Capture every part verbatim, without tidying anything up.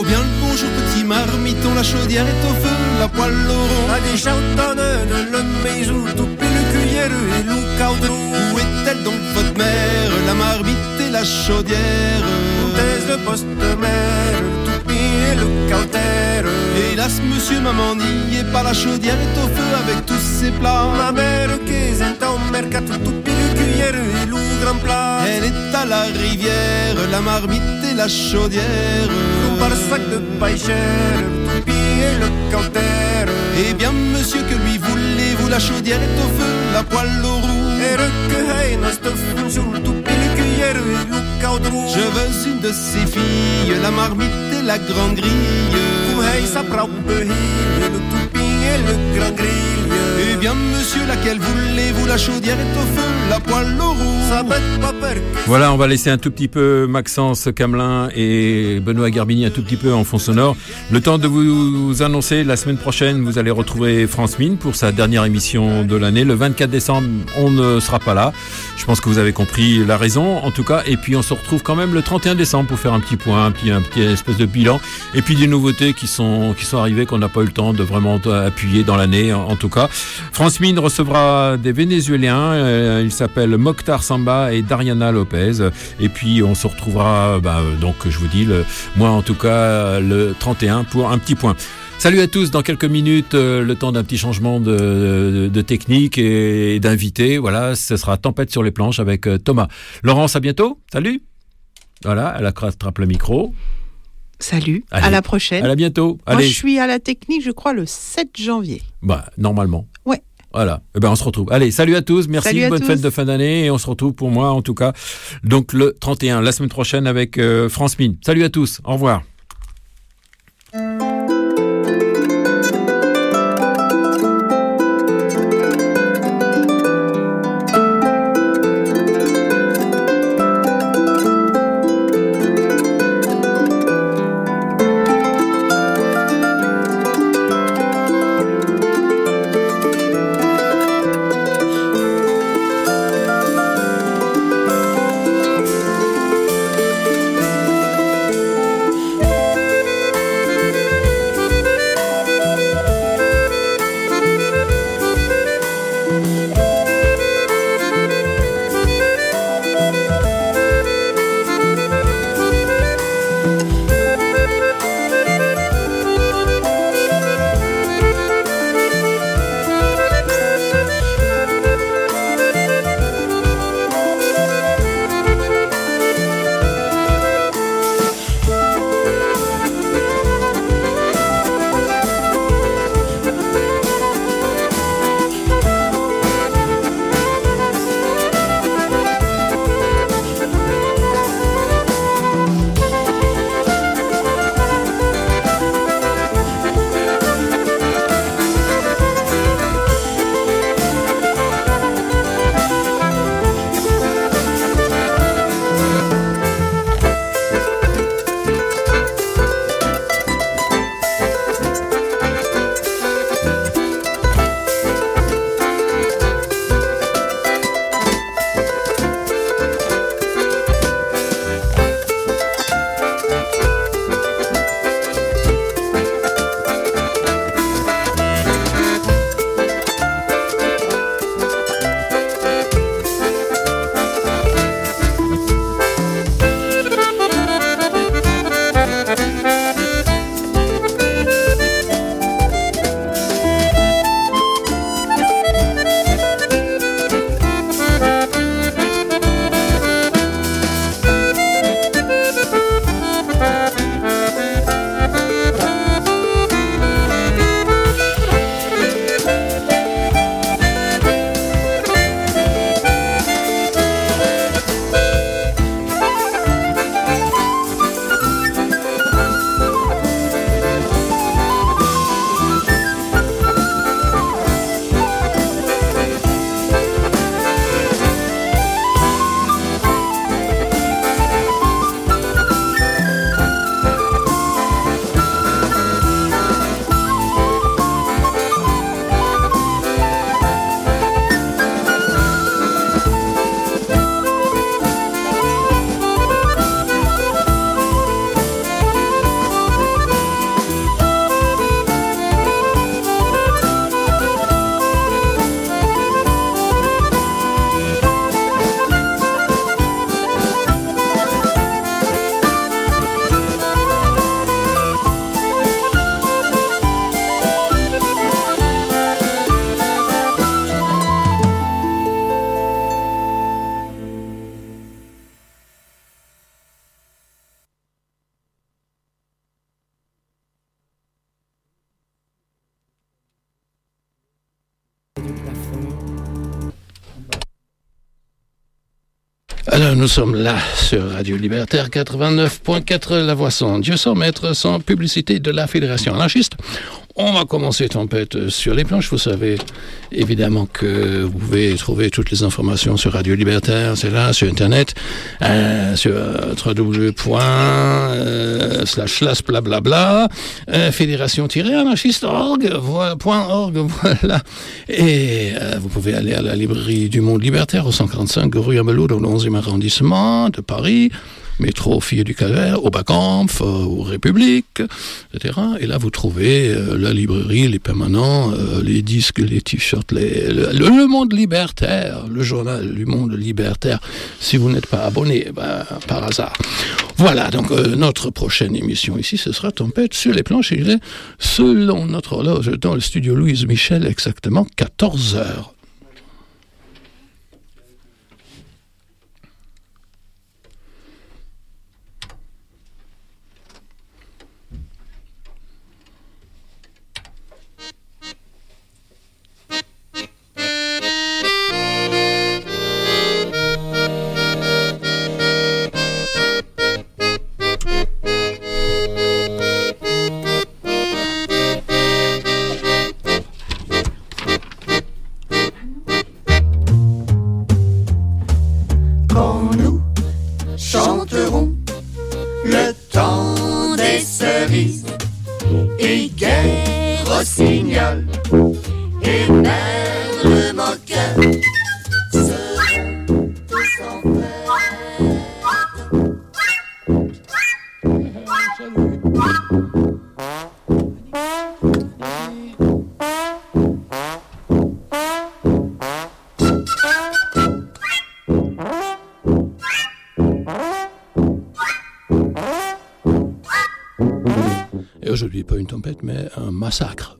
Bien le bonjour petit marmiton, la chaudière est au feu, la poêle au rond. La déchantonne de le maison, tout le cuillère et le caudron. Où est-elle donc votre mère, la marmite et la chaudière? Thèse le poste-mère, tout et le cautère. Hélas monsieur, maman n'y est pas, la chaudière est au feu avec tous ses plats. Ma mère qui est en mercato, tout le cuillère et le grand plat. Elle est à la rivière, la marmite et la chaudière. Par sac de paille chère, tout et le cautère. Eh bien monsieur, que lui voulez-vous, la chaudière est au feu, la poêle au roux. Et recueille notre fonction, tout le cuillère et le caudron. Je veux une de ces filles, la marmite et la grande grille. Hey, sa propre hille, le toupie et le grand grille. Eh bien monsieur, laquelle voulez-vous, la chaudière est au feu, la poêle au roux. Ça bête pas peur. Voilà, on va laisser un tout petit peu Maxence Camelin et Benoît Garbini un tout petit peu en fond sonore. Le temps de vous annoncer, la semaine prochaine, vous allez retrouver France Mine pour sa dernière émission de l'année. Le vingt-quatre décembre, on ne sera pas là. Je pense que vous avez compris la raison, en tout cas. Et puis, on se retrouve quand même le trente et un décembre pour faire un petit point, un petit, un petit espèce de bilan. Et puis, des nouveautés qui sont, qui sont arrivées, qu'on n'a pas eu le temps de vraiment appuyer dans l'année, en, en tout cas. France Mine recevra des Vénézuéliens. Euh, ils s'appellent Mokhtar Samba et Dariana Lopez. Et puis, on se retrouvera, bah, donc, je vous dis, le, moi, en tout cas, le trente et un pour un petit point. Salut à tous, dans quelques minutes, euh, le temps d'un petit changement de, de, de technique et, et d'invité. Voilà, ce sera Tempête sur les planches avec euh, Thomas. Laurence, à bientôt. Salut. Voilà, elle attrape le micro. Salut, Allez, à la prochaine. À la bientôt. Moi, Allez. je suis à la technique, je crois, le sept janvier. Bah, normalement. Ouais. Voilà. Eh ben, on se retrouve. Allez, salut à tous. Merci. Salut à bonne tous. fête de fin d'année. Et on se retrouve pour moi, en tout cas. Donc, le trente et un, la semaine prochaine avec euh, France Mine. Salut à tous. Au revoir. Alors nous sommes là sur Radio Libertaire quatre-vingt-neuf point quatre, la voix sans Dieu sans maître, sans publicité de la Fédération anarchiste. On va commencer Tempête sur les planches. Vous savez évidemment que vous pouvez trouver toutes les informations sur Radio Libertaire, c'est là, sur Internet, euh, sur euh, w w w point slash blablabla, euh, fédération-anarchiste point org, voilà. Et euh, vous pouvez aller à la librairie du Monde Libertaire au cent quarante-cinq rue Amelot dans le onzième arrondissement de Paris. Métro Filles du Calvaire, au Backampf, euh, aux Républiques, et cetera. Et là, vous trouvez euh, la librairie, les permanents, euh, les disques, les t-shirts, les, le, le Monde Libertaire, le journal du Monde Libertaire. Si vous n'êtes pas abonné, ben, par hasard. Voilà, donc euh, notre prochaine émission ici, ce sera Tempête sur les planches. Il est, selon notre horloge, dans le studio Louise Michel, exactement quatorze heures. Aujourd'hui, pas une tempête, mais un massacre.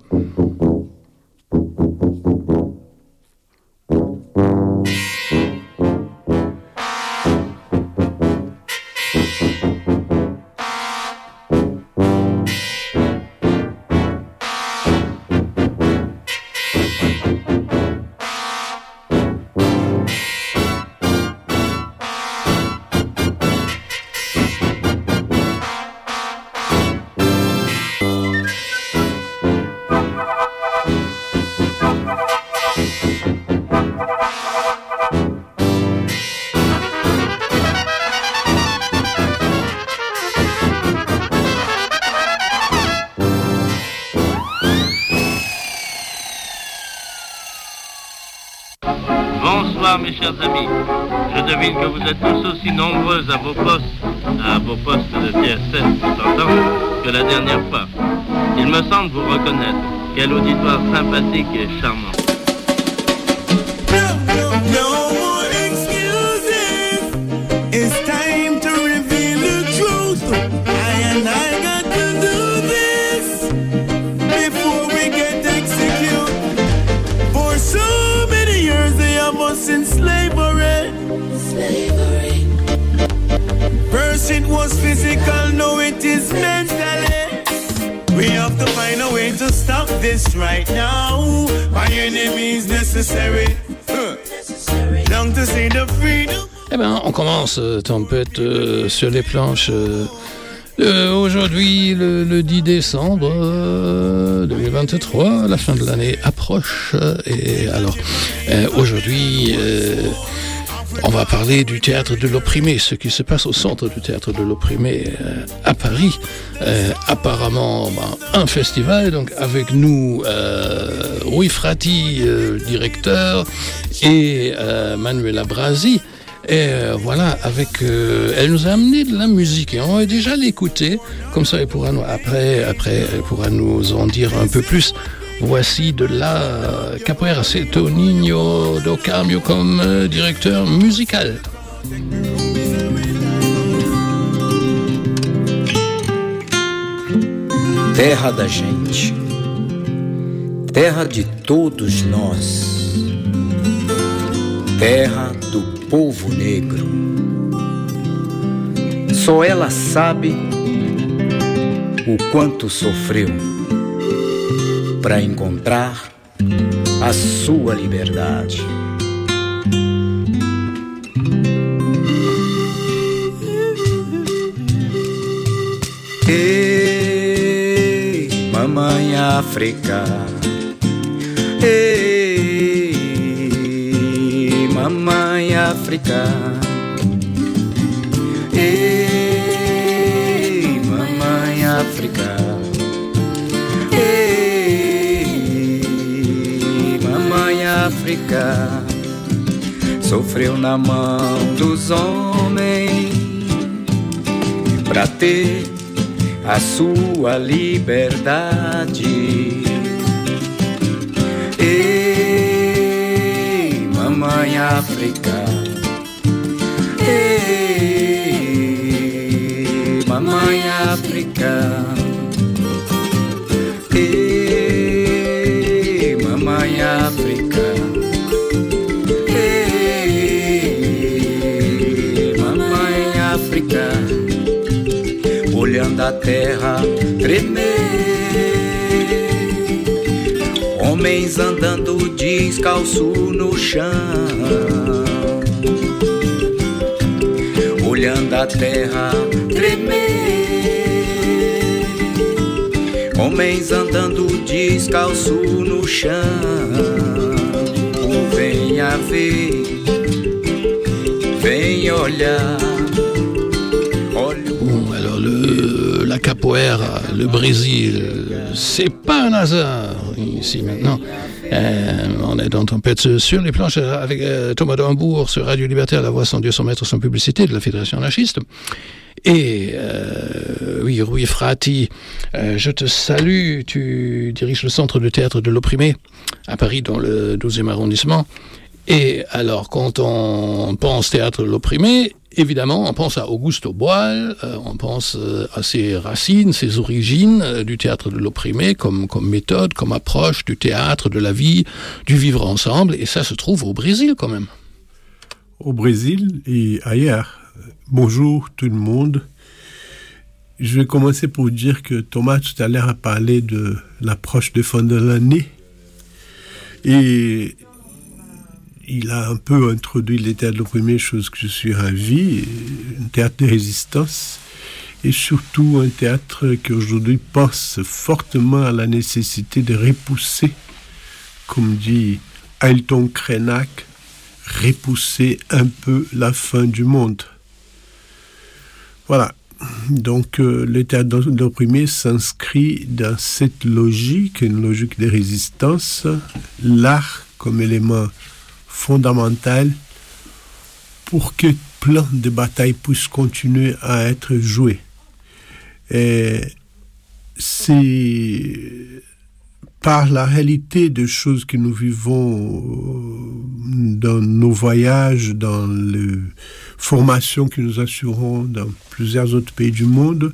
Bonsoir mes chers amis, je devine que vous êtes tous aussi nombreux à vos postes, à vos postes de T S S, t'entends, que la dernière fois. Il me semble vous reconnaître, quel auditoire sympathique et charmant. No, no, no more excuses, it's time to reveal the truth, I and I got to do this, before we get executed, for so many years they have us in slavery, slavery, first it was physical, now it is mentally, we have to find a way to stop this right now, my enemy is necessary, long to see the freedom. Eh ben, on commence euh, Tempête euh, sur les planches euh, euh, aujourd'hui, le, le dix décembre euh, deux mille vingt-trois, la fin de l'année approche. Euh, et alors, euh, aujourd'hui, euh, on va parler du théâtre de l'opprimé, ce qui se passe au centre du théâtre de l'opprimé euh, à Paris. Euh, apparemment, ben, un festival, donc avec nous, euh, Rui Frati, euh, directeur, et euh, Manuela Brasi. Et euh, voilà, avec, euh, elle nous a amené de la musique et on va déjà l'écouter. Comme ça, elle pourra nous, après, après, elle pourra nous en dire un peu plus. Voici de la Capoeira Seto Nino do Carmio comme euh, directeur musical. Terra da gente, terra de todos nós, terra do povo negro. Só ela sabe o quanto sofreu para encontrar a sua liberdade. Ei, mamãe África, ei, mamãe África, ei, mamãe África, ei, mamãe África, sofreu na mão dos homens pra ter a sua liberdade. Ei, mamãe África, ei, mamãe África, ei, mamãe África, ei, mamãe África, olhando a terra tremer, homens andando descalço no chão, olhando a terra tremer, homens andando descalço no chão. Venha ver, venha olhar. Bon, alors le, la capoeira, le Brésil, c'est pas un hasard ici maintenant. Euh, on est dans Tempête sur les planches avec euh, Thomas Dambour sur Radio Libertaire, la voix sans Dieu, sans maître, sans publicité de la Fédération anarchiste. Et euh, oui, Rui Frati, euh, je te salue. Tu diriges le centre de théâtre de l'opprimé à Paris, dans le douzième arrondissement. Et alors, quand on pense théâtre de l'opprimé, évidemment, on pense à Augusto Boal, euh, on pense euh, à ses racines, ses origines euh, du théâtre de l'opprimé, comme, comme méthode, comme approche du théâtre, de la vie, du vivre ensemble. Et ça se trouve au Brésil, quand même. Au Brésil et ailleurs. Bonjour tout le monde. Je vais commencer pour dire que Thomas tout à l'heure a parlé de l'approche de fin de l'année. Et il a un peu introduit les théâtres de l'opprimé, chose que je suis ravi, un théâtre de résistance, et surtout un théâtre qui aujourd'hui pense fortement à la nécessité de repousser, comme dit Ailton Krenak, repousser un peu la fin du monde. Voilà. Donc, euh, le théâtre de l'opprimé s'inscrit dans cette logique, une logique de résistance, l'art comme élément fondamental pour que plein de batailles puissent continuer à être jouées. Et c'est par la réalité des choses que nous vivons dans nos voyages, dans les formations que nous assurons dans plusieurs autres pays du monde,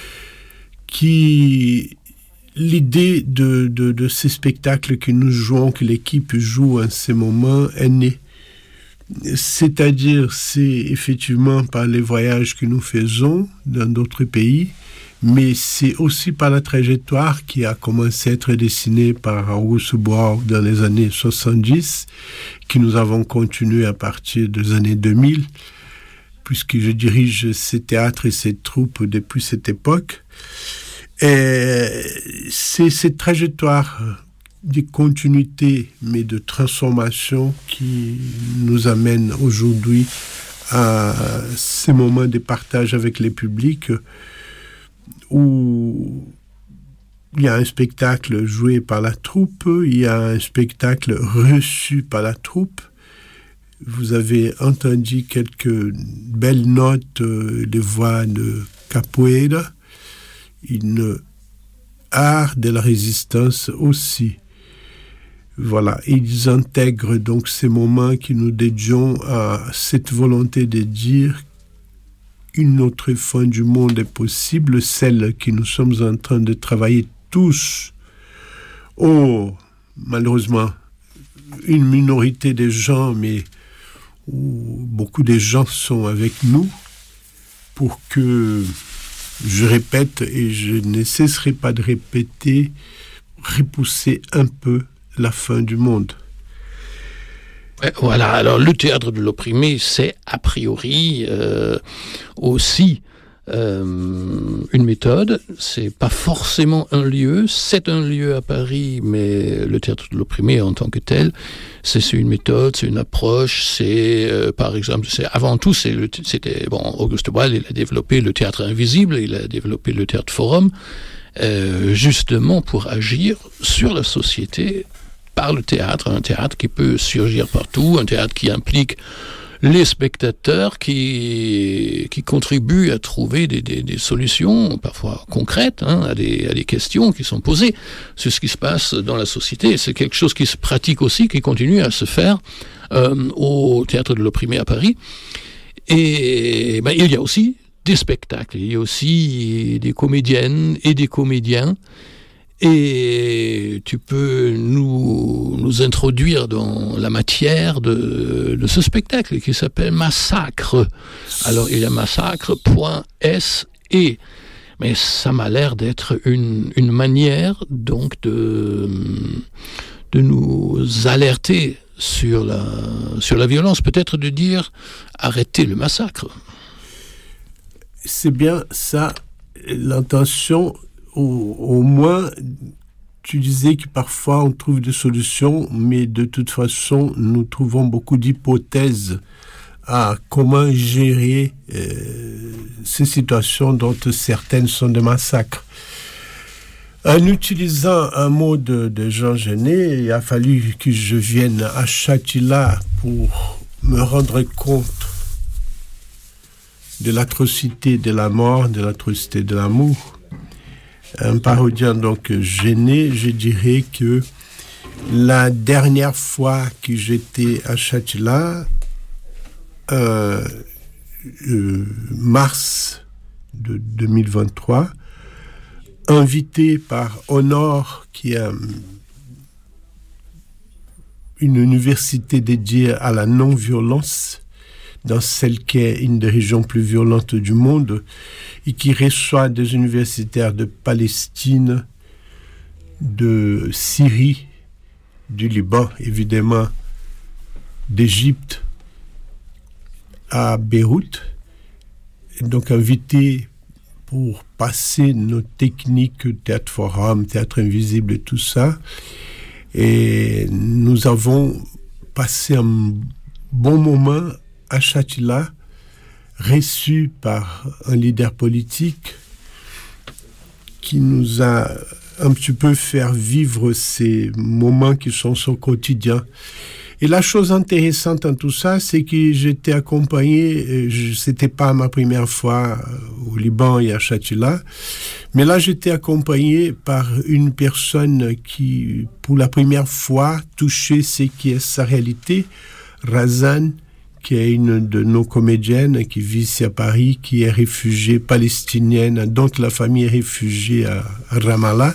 qui l'idée de, de, de ces spectacles que nous jouons, que l'équipe joue en ces moments, est née. C'est-à-dire, c'est effectivement par les voyages que nous faisons dans d'autres pays, mais c'est aussi par la trajectoire qui a commencé à être dessinée par Augusto Boal dans les années soixante-dix, que nous avons continué à partir des années deux mille, puisque je dirige ces théâtres et ces troupes depuis cette époque. Et c'est cette trajectoire de continuité, mais de transformation qui nous amène aujourd'hui à ces moments de partage avec les publics où il y a un spectacle joué par la troupe, il y a un spectacle reçu par la troupe. Vous avez entendu quelques belles notes de voix de capoeira, une art de la résistance aussi. Voilà, ils intègrent donc ces moments que nous dédions à cette volonté de dire une autre fin du monde est possible, celle que nous sommes en train de travailler tous. Oh, malheureusement, une minorité de gens, mais où beaucoup de gens sont avec nous pour que, je répète et je ne cesserai pas de répéter, repousser un peu la fin du monde. Voilà, alors le théâtre de l'opprimé, c'est a priori euh, aussi euh, une méthode. C'est pas forcément un lieu, c'est un lieu à Paris, mais le théâtre de l'opprimé en tant que tel, c'est, c'est une méthode, c'est une approche, c'est euh, par exemple, c'est avant tout, c'est le, c'était bon, Auguste Boal, il a développé le théâtre invisible, il a développé le théâtre forum, euh, justement pour agir sur la société. Par le théâtre, un théâtre qui peut surgir partout, un théâtre qui implique les spectateurs, qui, qui contribuent à trouver des, des, des solutions, parfois concrètes, hein, à, des, à des questions qui sont posées sur ce qui se passe dans la société. C'est quelque chose qui se pratique aussi, qui continue à se faire euh, au Théâtre de l'Opprimé à Paris. Et ben, il y a aussi des spectacles, il y a aussi des comédiennes et des comédiens. Et tu peux nous, nous introduire dans la matière de, de ce spectacle qui s'appelle Massacre. Alors, il y a massacre.se. Mais ça m'a l'air d'être une, une manière, donc, de, de nous alerter sur la, sur la violence. Peut-être de dire, arrêtez le massacre. C'est bien ça, l'intention. Au, au moins, tu disais que parfois on trouve des solutions, mais de toute façon, nous trouvons beaucoup d'hypothèses à comment gérer euh, ces situations dont certaines sont des massacres. En utilisant un mot de, de Jean Genet, il a fallu que je vienne à Châtillard pour me rendre compte de l'atrocité de la mort, de l'atrocité de l'amour. En parodiant donc Genet, je dirais que la dernière fois que j'étais à Châtillard, euh, euh, mars de deux mille vingt-trois, invité par Honor, qui est une université dédiée à la non-violence, dans celle qui est une des régions plus violentes du monde, et qui reçoit des universitaires de Palestine, de Syrie, du Liban, évidemment, d'Égypte, à Beyrouth. Et donc invité pour passer nos techniques, théâtre forum, théâtre invisible et tout ça. Et nous avons passé un bon moment à Châtillard, reçu par un leader politique qui nous a un petit peu fait vivre ces moments qui sont son quotidien. Et la chose intéressante en tout ça, c'est que j'étais accompagné, je, c'était pas ma première fois au Liban et à Châtillard, mais là j'étais accompagné par une personne qui, pour la première fois, touchait ce qui est sa réalité, Razan, qui est une de nos comédiennes qui vit ici à Paris, qui est réfugiée palestinienne, dont la famille est réfugiée à Ramallah.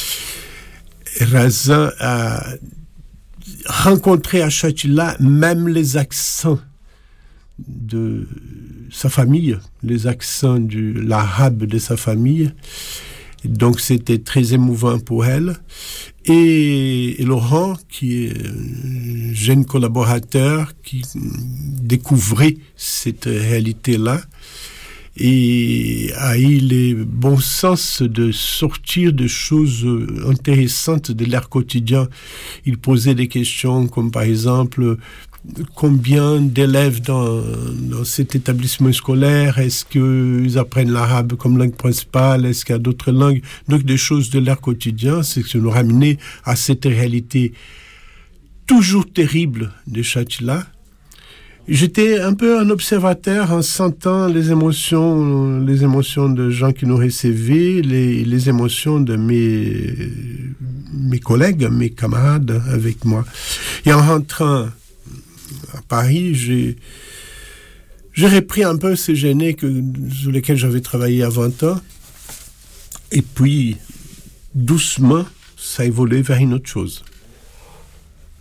Razan a rencontré à Châtillard même les accents de sa famille, les accents de l'arabe de sa famille. Donc c'était très émouvant pour elle. Et, et Laurent, qui est un jeune collaborateur, qui découvrait cette réalité-là et a eu le bon sens de sortir de choses intéressantes de leur quotidien. Il posait des questions comme par exemple, combien d'élèves dans, dans cet établissement scolaire, est-ce qu'ils apprennent l'arabe comme langue principale, est-ce qu'il y a d'autres langues, donc des choses de leur quotidien, c'est que ça nous ramenait à cette réalité toujours terrible de Châtillard. J'étais un peu un observateur en sentant les émotions, les émotions de gens qui nous recevaient, les, les émotions de mes, mes collègues, mes camarades avec moi. Et en rentrant à Paris, j'ai, j'ai repris un peu ces Genet que, sur lesquels j'avais travaillé à vingt ans. Et puis, doucement, ça a évolué vers une autre chose.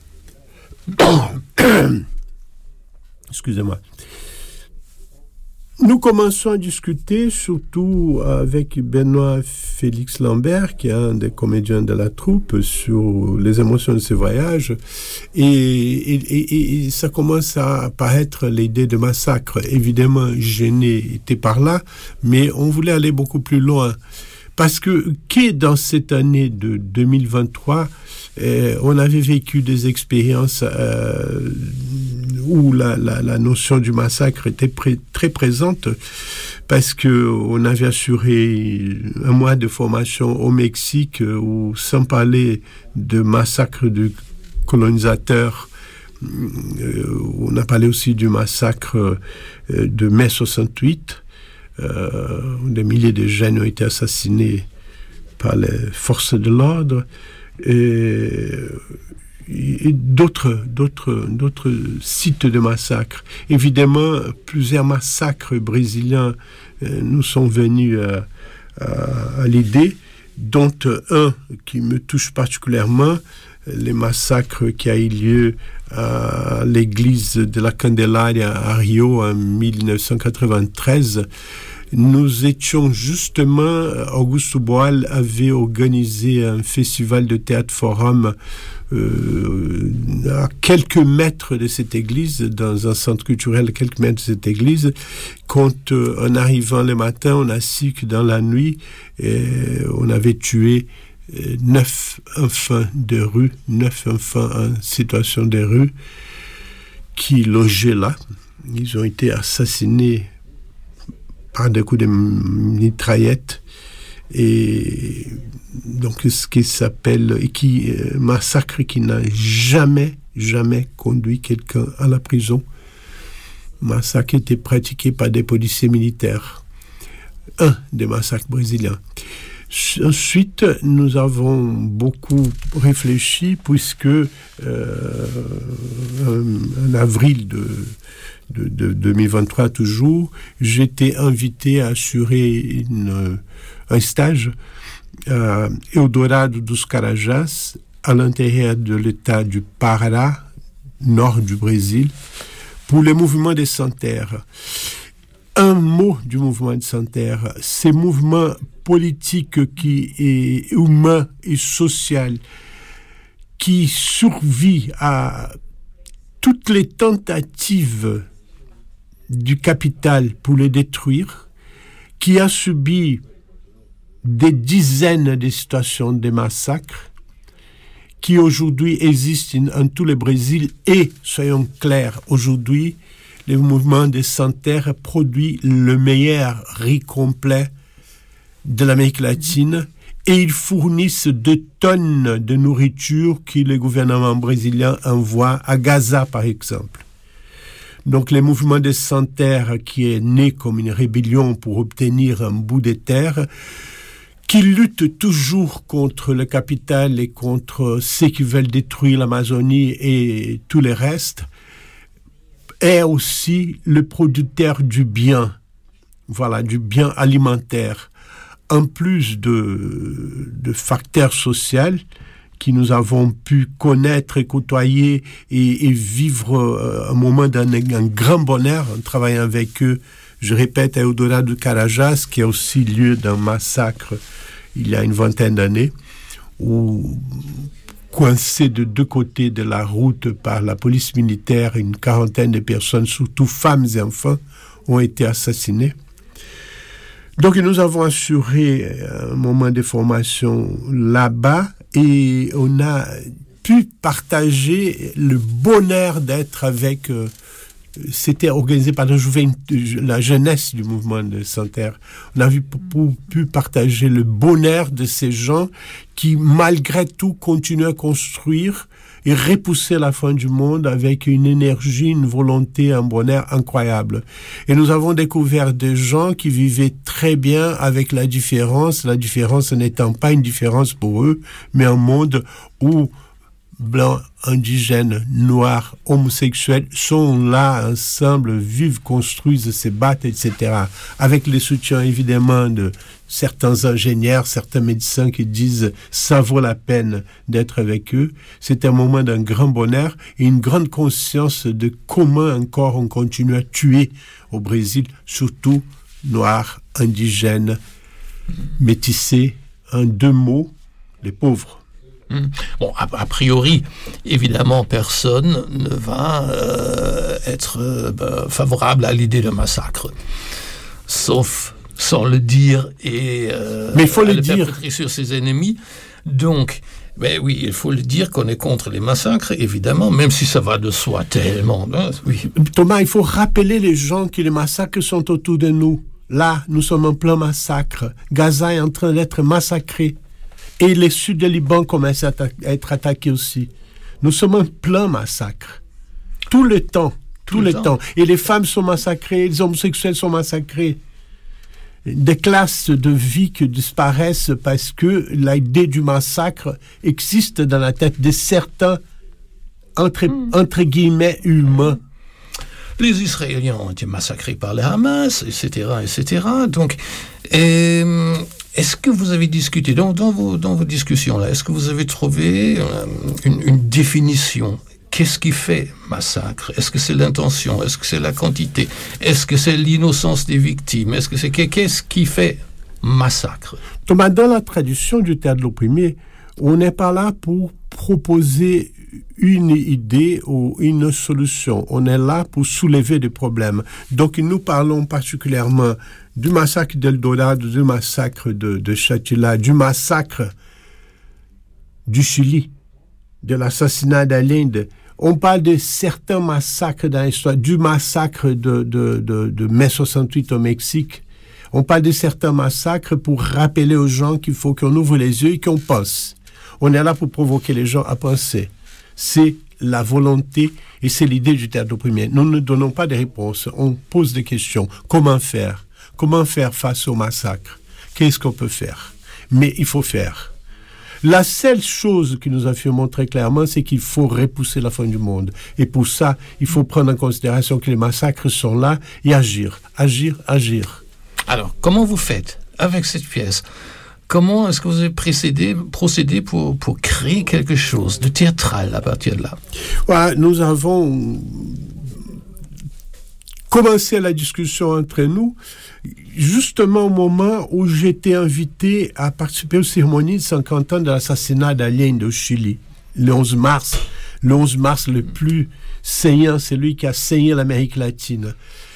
Excusez-moi. nous commençons à discuter, surtout avec Benoît Félix Lambert, qui est un des comédiens de la troupe, sur les émotions de ce voyage. Et, et, et, et ça commence à apparaître l'idée de massacre. Évidemment, Genet était par là, mais on voulait aller beaucoup plus loin. Parce que, qu'est dans cette année de deux mille vingt-trois, euh, on avait vécu des expériences euh, où la, la, la notion du massacre était pré- très présente, parce que on avait assuré un mois de formation au Mexique, où, sans parler de massacre de colonisateurs, euh, on a parlé aussi du massacre euh, de mai soixante-huit. Euh, des milliers de jeunes ont été assassinés par les forces de l'ordre, et, et d'autres, d'autres, d'autres sites de massacres. Évidemment, plusieurs massacres brésiliens euh, nous sont venus à, à, à l'idée, dont un qui me touche particulièrement, les massacres qui a eu lieu à l'église de la Candelaria à Rio en dix-neuf cent quatre-vingt-treize. Nous étions justement, Augusto Boal avait organisé un festival de théâtre-forum euh, à quelques mètres de cette église, dans un centre culturel à quelques mètres de cette église, quand euh, en arrivant le matin, on a su que dans la nuit, euh, on avait tué neuf enfants de rue, neuf enfants en situation de rue qui logeaient là. Ils ont été assassinés par des coups de mitraillette, et donc ce qui s'appelle et qui euh, massacre qui n'a jamais jamais conduit quelqu'un à la prison. Massacre qui était pratiqué par des policiers militaires. Un des massacres brésiliens. Ensuite, nous avons beaucoup réfléchi, puisque euh, en, en avril de, de, de deux mille vingt-trois toujours, j'étais invité à assurer une, un stage à Eldorado dos Carajás, à l'intérieur de l'État du Pará, nord du Brésil, pour le mouvement des Sans-Terre. Un mot du mouvement de Sans-Terre, ces mouvements politique qui est humain et social, qui survit à toutes les tentatives du capital pour le détruire, qui a subi des dizaines de situations de massacres, qui aujourd'hui existent en tout le Brésil, et, soyons clairs, aujourd'hui, le mouvement des Sans-Terre produit le meilleur riz complet de l'Amérique latine, et ils fournissent deux tonnes de nourriture que le gouvernement brésilien envoie à Gaza, par exemple. Donc, le mouvement des Sans-Terre, qui est né comme une rébellion pour obtenir un bout de terre, qui lutte toujours contre le capital et contre ceux qui veulent détruire l'Amazonie et tout le reste, est aussi le producteur du bien, voilà, du bien alimentaire. En plus de, de facteurs sociaux que nous avons pu connaître et côtoyer et, et vivre euh, un moment d'un un grand bonheur en travaillant avec eux, je répète, à Eldorado do Carajás, qui a aussi lieu d'un massacre il y a une vingtaine d'années, où, coincés de deux côtés de la route par la police militaire, une quarantaine de personnes, surtout femmes et enfants, ont été assassinées. Donc, nous avons assuré un moment de formation là-bas, et on a pu partager le bonheur d'être avec... Euh, c'était organisé par la, la jeunesse du mouvement de Sans-Terre. On a vu, pu, pu partager le bonheur de ces gens qui, malgré tout, continuent à construire et repousser la fin du monde avec une énergie, une volonté, un bonheur incroyable. Et nous avons découvert des gens qui vivaient très bien avec la différence, la différence n'étant pas une différence pour eux, mais un monde où blancs, indigènes, noirs, homosexuels sont là ensemble, vivent, construisent, se battent, et cetera. Avec le soutien évidemment de certains ingénieurs, certains médecins qui disent ça vaut la peine d'être avec eux. C'est un moment d'un grand bonheur et une grande conscience de comment encore on continue à tuer au Brésil, surtout noirs, indigènes, métissés, en deux mots, les pauvres. Bon, a, a priori, évidemment, personne ne va euh, être euh, favorable à l'idée de massacre, sauf sans le dire et euh, mais il faut le, le dire perpétrer sur ses ennemis. Donc, ben oui, il faut le dire qu'on est contre les massacres, évidemment, même si ça va de soi tellement. Hein, oui. Thomas, il faut rappeler les gens que les massacres sont autour de nous. Là, nous sommes en plein massacre. Gaza est en train d'être massacré. Et le sud du Liban commence à, atta- à être attaqué aussi. Nous sommes en plein massacre. Tout le temps. Tout, Tout le, le temps. temps. Et les femmes sont massacrées, les homosexuels sont massacrés. Des classes de vie qui disparaissent parce que l'idée du massacre existe dans la tête de certains, entre, mmh. entre guillemets, humains. Les Israéliens ont été massacrés par le Hamas, et cetera, et cetera. Donc, euh, est-ce que vous avez discuté, dans, dans, vos, dans vos discussions-là, est-ce que vous avez trouvé euh, une, une définition ? Qu'est-ce qui fait massacre ? Est-ce que c'est l'intention ? Est-ce que c'est la quantité ? Est-ce que c'est l'innocence des victimes ? Est-ce que c'est qu'est-ce qui fait massacre ? Thomas, dans la tradition du théâtre de l'opprimé, on n'est pas là pour proposer une idée ou une solution. On est là pour soulever des problèmes. Donc, nous parlons particulièrement du massacre d'Eldorado, du massacre de, de Châtillard, du massacre du Chili, de l'assassinat d'Allende. On parle de certains massacres dans l'histoire, du massacre de, de, de, de mai soixante-huit au Mexique. On parle de certains massacres pour rappeler aux gens qu'il faut qu'on ouvre les yeux et qu'on pense. On est là pour provoquer les gens à penser. C'est la volonté et c'est l'idée du théâtre opprimé. Nous ne donnons pas de réponses, on pose des questions. Comment faire ? Comment faire face au massacre ? Qu'est-ce qu'on peut faire ? Mais il faut faire. La seule chose qui nous affirmons très clairement, c'est qu'il faut repousser la fin du monde. Et pour ça, il faut prendre en considération que les massacres sont là et agir, agir, agir. Alors, comment vous faites avec cette pièce ? Comment est-ce que vous avez précédé, procédé pour, pour créer quelque chose de théâtral à partir de là ? Ouais, nous avons commencé la discussion entre nous justement au moment où j'étais invité à participer aux cérémonies de cinquante ans de l'assassinat d'Allende au Chili, le onze mars. Le onze mars, le plus saignant, c'est lui qui a saigné l'Amérique latine.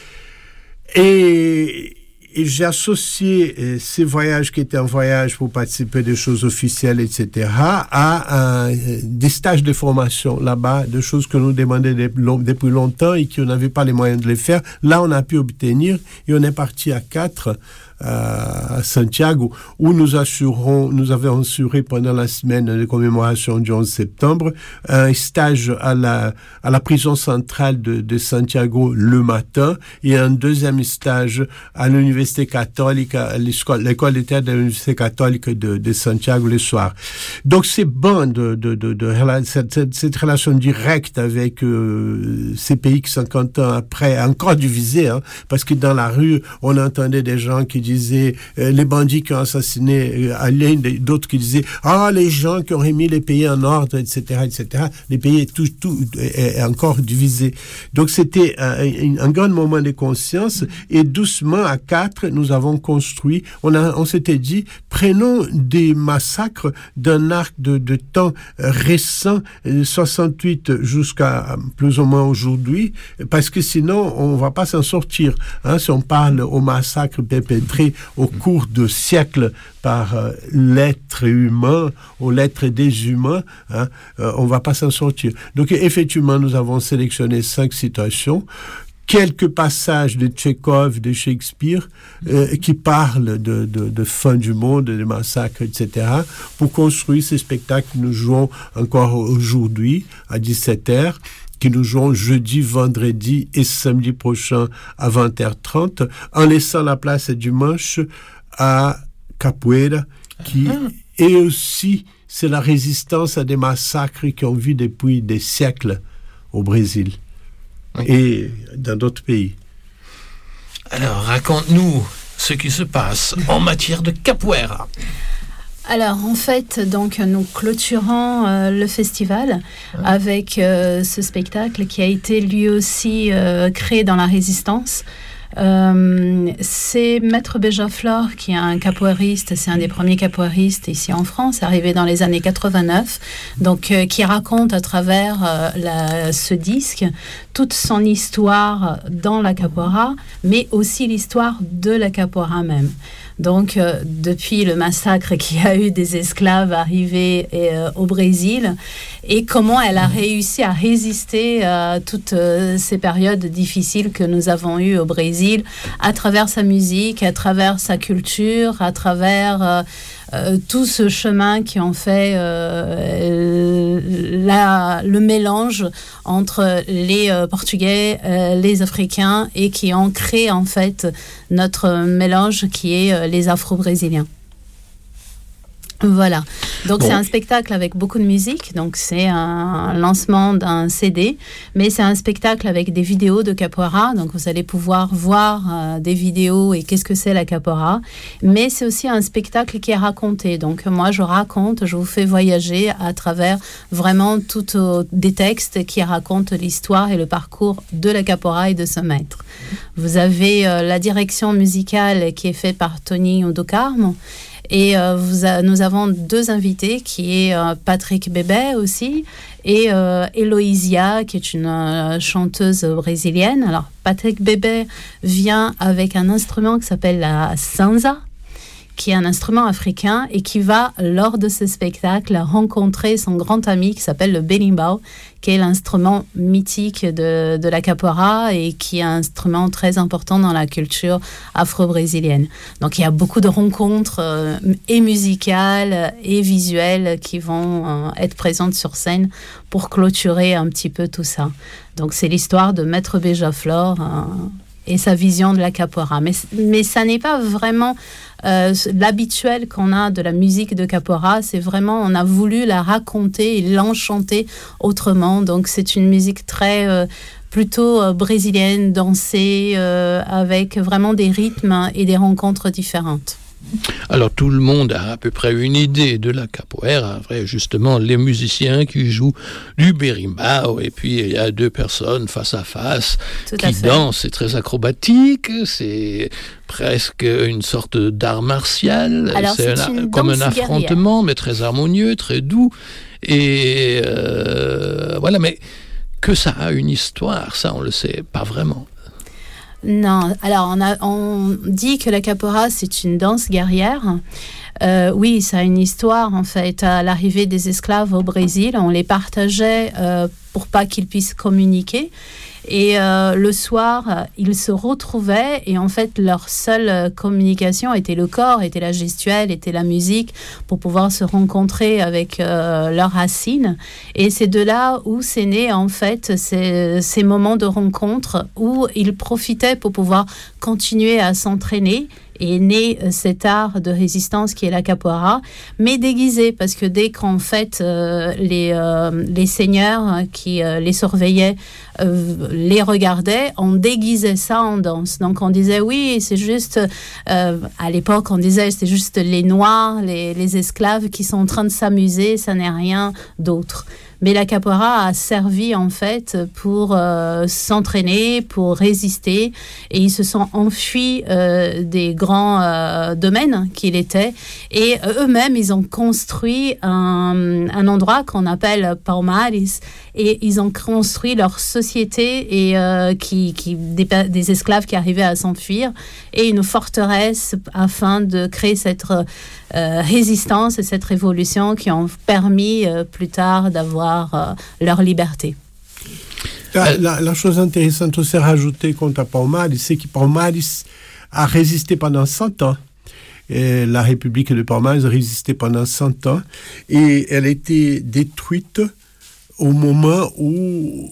Et... Et j'ai associé euh, ces voyages qui étaient un voyage pour participer à des choses officielles, et cetera, à euh, des stages de formation là-bas, de choses que nous demandions de, long, depuis longtemps et qu'on n'avait pas les moyens de les faire. Là, on a pu obtenir et on est parti à quatre à Santiago, où nous assurons, nous avons assuré pendant la semaine de commémoration du onze septembre un stage à la, à la prison centrale de, de Santiago le matin et un deuxième stage à l'université catholique, à l'école, l'école de théâtre de l'université catholique de, de Santiago le soir. Donc c'est bon de, de, de, de cette, cette, cette relation directe avec euh, ces pays qui cinquante ans après, encore divisés, hein, parce que dans la rue, on entendait des gens qui disaient euh, les bandits qui ont assassiné euh, Allende, d'autres qui disaient ah les gens qui ont remis les pays en ordre, et cetera, et cetera. Les pays tout tout est, est encore divisé. Donc c'était un, un grand moment de conscience et doucement à quatre nous avons construit. On a on s'était dit prenons des massacres d'un arc de, de temps récent, soixante-huit jusqu'à plus ou moins aujourd'hui, parce que sinon on va pas s'en sortir. Hein, si on parle au massacre perpétré au cours de siècles par euh, l'être humain ou l'être des humains, hein, euh, on va pas s'en sortir. Donc effectivement, nous avons sélectionné cinq situations, quelques passages de Tchekhov, de Shakespeare, euh, qui parlent de, de, de fin du monde, de massacres, et cetera, pour construire ces spectacles que nous jouons encore aujourd'hui à dix-sept heures, qui nous jouons jeudi, vendredi et samedi prochain à vingt heures trente, en laissant la place dimanche à Capoeira, qui ah. est aussi c'est la résistance à des massacres qui ont vu depuis des siècles au Brésil oui. et dans d'autres pays. Alors, raconte-nous ce qui se passe en matière de capoeira. Alors, en fait, donc, nous clôturons euh, le festival ouais. avec euh, ce spectacle qui a été lui aussi euh, créé dans la résistance. Euh, c'est Maître Beija-Flor qui est un capoeiriste, c'est un des premiers capoeiristes ici en France, arrivé dans les années quatre-vingt-neuf, donc euh, qui raconte à travers euh, la, ce disque toute son histoire dans la capoeira, mais aussi l'histoire de la capoeira même. Donc, euh, depuis le massacre qu'il y a eu des esclaves arrivés euh, au Brésil, et comment elle a réussi à résister à toutes euh, ces périodes difficiles que nous avons eues au Brésil, à travers sa musique, à travers sa culture, à travers euh, euh, tout ce chemin qui en fait euh, la, le mélange entre les euh, Portugais, euh, les Africains, et qui ont créé en fait notre mélange qui est euh, les Afro-Brésiliens. Voilà, donc bon. C'est un spectacle avec beaucoup de musique, donc c'est un lancement d'un C D, mais c'est un spectacle avec des vidéos de capoeira, donc vous allez pouvoir voir euh, des vidéos et qu'est-ce que c'est la capoeira, mais c'est aussi un spectacle qui est raconté, donc moi je raconte, je vous fais voyager à travers vraiment tout euh, des textes qui racontent l'histoire et le parcours de la capoeira et de ce maître. Vous avez euh, la direction musicale qui est faite par Tony Odocarmo. Et euh, vous a, nous avons deux invités, qui est euh, Patrick Bebé aussi, et euh, Eloísia, qui est une euh, chanteuse brésilienne. Alors, Patrick Bebé vient avec un instrument qui s'appelle la sanza, qui est un instrument africain et qui va, lors de ce spectacle, rencontrer son grand ami qui s'appelle le berimbau, qui est l'instrument mythique de, de la capoeira et qui est un instrument très important dans la culture afro-brésilienne. Donc il y a beaucoup de rencontres euh, et musicales et visuelles qui vont euh, être présentes sur scène pour clôturer un petit peu tout ça. Donc c'est l'histoire de Maître Beija-Flor euh, et sa vision de la capoeira. Mais, mais ça n'est pas vraiment euh, l'habituel qu'on a de la musique de capoeira. C'est vraiment, on a voulu la raconter et l'enchanter autrement. Donc c'est une musique très euh, plutôt euh, brésilienne, dansée, euh, avec vraiment des rythmes et des rencontres différentes. Alors tout le monde a à peu près une idée de la capoeira, vrai, justement les musiciens qui jouent du berimbau, et puis il y a deux personnes face à face Tout qui à dansent, c'est très acrobatique, c'est presque une sorte d'art martial. Alors, c'est, c'est un, comme un affrontement, guerrière. Mais très harmonieux, très doux, et euh, voilà, mais que ça a une histoire, ça on le sait pas vraiment. Non, alors on, a, on dit que la capoeira c'est une danse guerrière. Euh, oui, ça a une histoire en fait. À l'arrivée des esclaves au Brésil, on les partageait euh, pour pas qu'ils puissent communiquer. Et euh, le soir, euh, ils se retrouvaient et en fait, leur seule euh, communication était le corps, était la gestuelle, était la musique pour pouvoir se rencontrer avec euh, leurs racines. Et c'est de là où c'est né en fait ces, ces moments de rencontre où ils profitaient pour pouvoir continuer à s'entraîner. Et est né cet art de résistance qui est la capoeira, mais déguisé, parce que dès qu'en fait euh, les, euh, les seigneurs qui euh, les surveillaient euh, les regardaient, on déguisait ça en danse. Donc on disait oui, c'est juste, euh, à l'époque on disait c'est juste les noirs, les, les esclaves qui sont en train de s'amuser, ça n'est rien d'autre. Mais la capoeira a servi en fait pour euh, s'entraîner, pour résister, et ils se sont enfuis euh, des grands euh, domaines qu'il était, et eux-mêmes ils ont construit un, un endroit qu'on appelle Palmares, et ils ont construit leur société et euh, qui, qui des, des esclaves qui arrivaient à s'enfuir, et une forteresse afin de créer cette euh, résistance et cette révolution qui ont permis euh, plus tard d'avoir euh, leur liberté. La, la, la chose intéressante aussi à rajouter contre Palmares, c'est que Palmares a résisté pendant cent ans. Et la République de Palmares a résisté pendant cent ans et elle a été détruite au moment où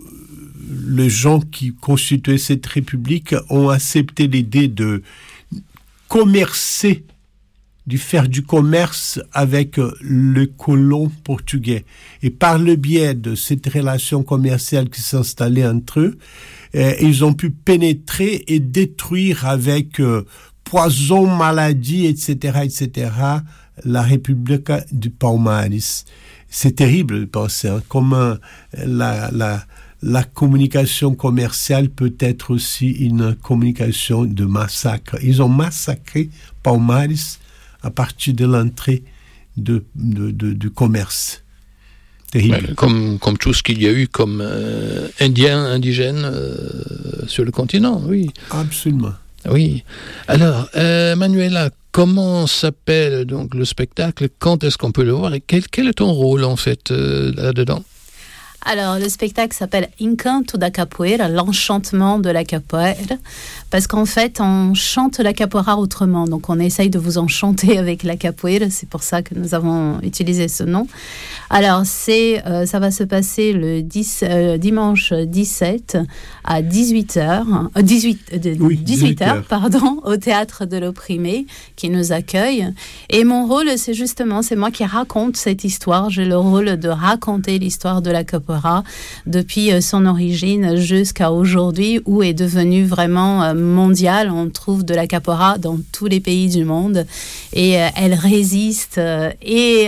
les gens qui constituaient cette République ont accepté l'idée de commercer de faire du commerce avec le colon portugais. Et par le biais de cette relation commerciale qui s'installait entre eux, euh, ils ont pu pénétrer et détruire avec euh, poison, maladie, et cetera, et cetera, la République du Palmares. C'est terrible de penser hein, comment la, la, la communication commerciale peut être aussi une communication de massacre. Ils ont massacré Palmares à partir de l'entrée de, de, de, du commerce. Terrible. Comme, comme tout ce qu'il y a eu comme euh, Indiens, indigènes euh, sur le continent, oui. Absolument. Oui. Alors, euh, Manuela, comment s'appelle donc le spectacle? Quand est-ce qu'on peut le voir? Et quel, quel est ton rôle, en fait, euh, là-dedans? Alors, le spectacle s'appelle Encanto da Capoeira, l'enchantement de la capoeira, parce qu'en fait, on chante la capoeira autrement. Donc, on essaye de vous enchanter avec la capoeira. C'est pour ça que nous avons utilisé ce nom. Alors, c'est, euh, ça va se passer le dix, euh, dimanche dix-sept à dix-huit heures, euh, dix-huit, euh, oui, dix-huit heures, pardon, au Théâtre de l'Opprimé, qui nous accueille. Et mon rôle, c'est justement, c'est moi qui raconte cette histoire. J'ai le rôle de raconter l'histoire de la capoeira depuis son origine jusqu'à aujourd'hui, où est devenue vraiment mondiale. On trouve de la capoeira dans tous les pays du monde et elle résiste et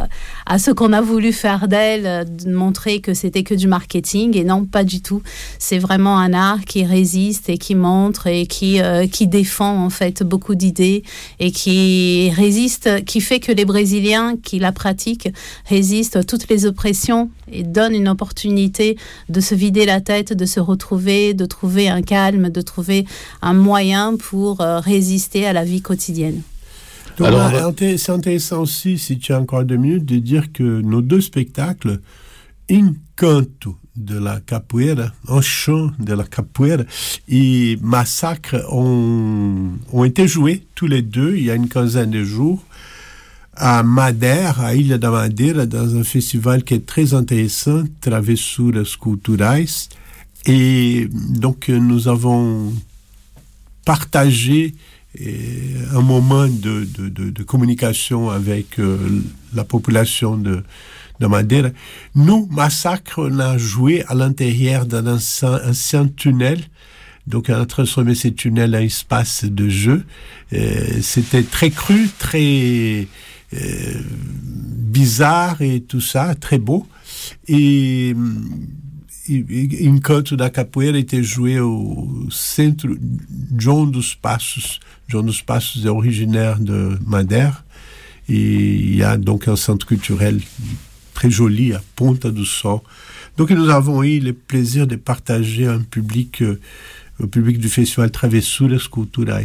à ce qu'on a voulu faire d'elle, de montrer que c'était que du marketing, et non, pas du tout. C'est vraiment un art qui résiste et qui montre et qui, euh, qui défend en fait beaucoup d'idées et qui résiste, qui fait que les Brésiliens qui la pratiquent résistent à toutes les oppressions et donnent une opportunité de se vider la tête, de se retrouver, de trouver un calme, de trouver un moyen pour euh, résister à la vie quotidienne. Donc, Alors, là, c'est intéressant aussi, si tu as encore deux minutes, de dire que nos deux spectacles, Encanto de la Capoeira, Enchant de la Capoeira et Massacre, ont, ont été joués tous les deux il y a une quinzaine de jours à Madeira, à Ilha da Madeira, dans un festival qui est très intéressant, Travessuras Culturais. Et donc, nous avons partagé un moment de, de, de, de communication avec euh, la population de, de Madeira. Nous, Massacre, on a joué à l'intérieur d'un ancien, ancien tunnel. Donc, on a transformé ces tunnels en espace de jeu. Euh, c'était très cru, très euh, bizarre et tout ça, très beau. Et Encanto da Capoeira était joué au centre João dos Passos. João dos Passos est originaire de Madeira et il y a donc un centre culturel très joli à Ponta do Sol. Donc nous avons eu le plaisir de partager un public, euh, au public du festival Travessuras Culturais.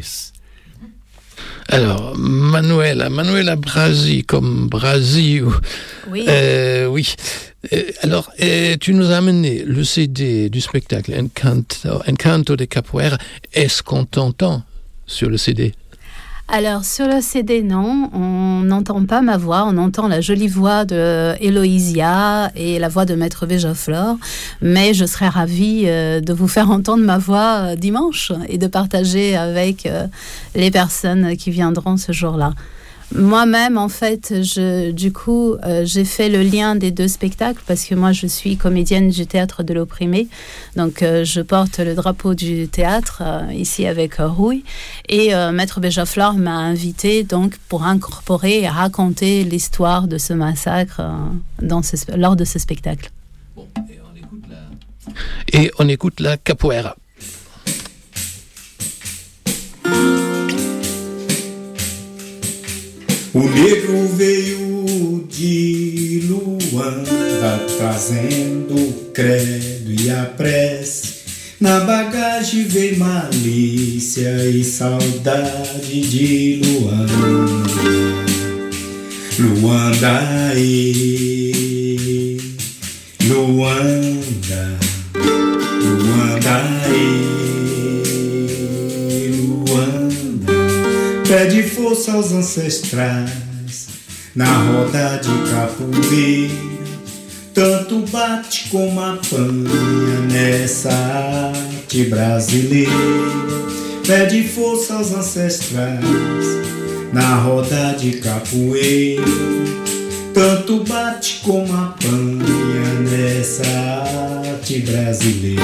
Alors, Manuela, Manuela Brasi, comme Brasi. Oui. Euh, oui. Alors, euh, tu nous as amené le C D du spectacle Encanto, Encanto de Capoeira. Est-ce qu'on t'entend sur le C D? Alors, sur le C D, non, on n'entend pas ma voix, on entend la jolie voix de Eloïsia et la voix de Maître Beija-Flor, mais je serais ravie euh, de vous faire entendre ma voix euh, dimanche et de partager avec euh, les personnes qui viendront ce jour-là. Moi-même, en fait, je, du coup, euh, j'ai fait le lien des deux spectacles parce que moi, je suis comédienne du Théâtre de l'Opprimé. Donc, euh, je porte le drapeau du théâtre euh, ici avec euh, Rui. Et euh, Maître Beija-Flor m'a invité donc pour incorporer et raconter l'histoire de ce massacre euh, dans ce, lors de ce spectacle. Bon, et on écoute la, et on écoute la capoeira. O negro veio de Luanda, trazendo credo e a prece. Na bagagem veio malícia e saudade de Luanda. Luanda, e Luanda, Luanda, e pede força aos ancestrais na roda de capoeira. Tanto bate como apanha nessa arte brasileira. Pede força aos ancestrais na roda de capoeira. Tanto bate como apanha nessa arte brasileira.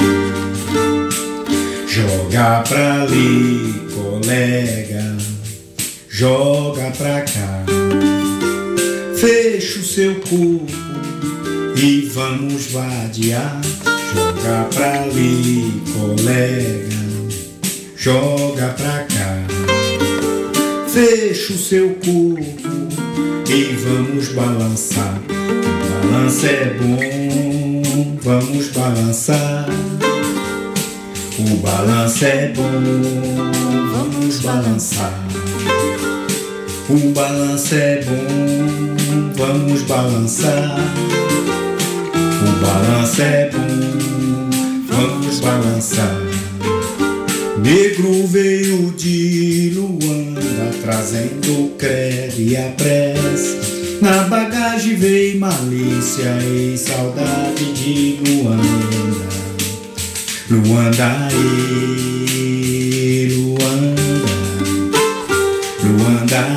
Joga pra ali, colega, joga pra cá. Fecha o seu corpo e vamos vadiar. Joga pra ali, colega, joga pra cá. Fecha o seu corpo e vamos balançar. O balanço é bom, vamos balançar. O balanço é bom, vamos balançar. O balanço é bom, vamos balançar. O balanço é bom, vamos balançar. Negro veio de Luanda, trazendo credo e a pressa. Na bagagem veio malícia e saudade de Luanda. Luanda, e Luanda. Luanda,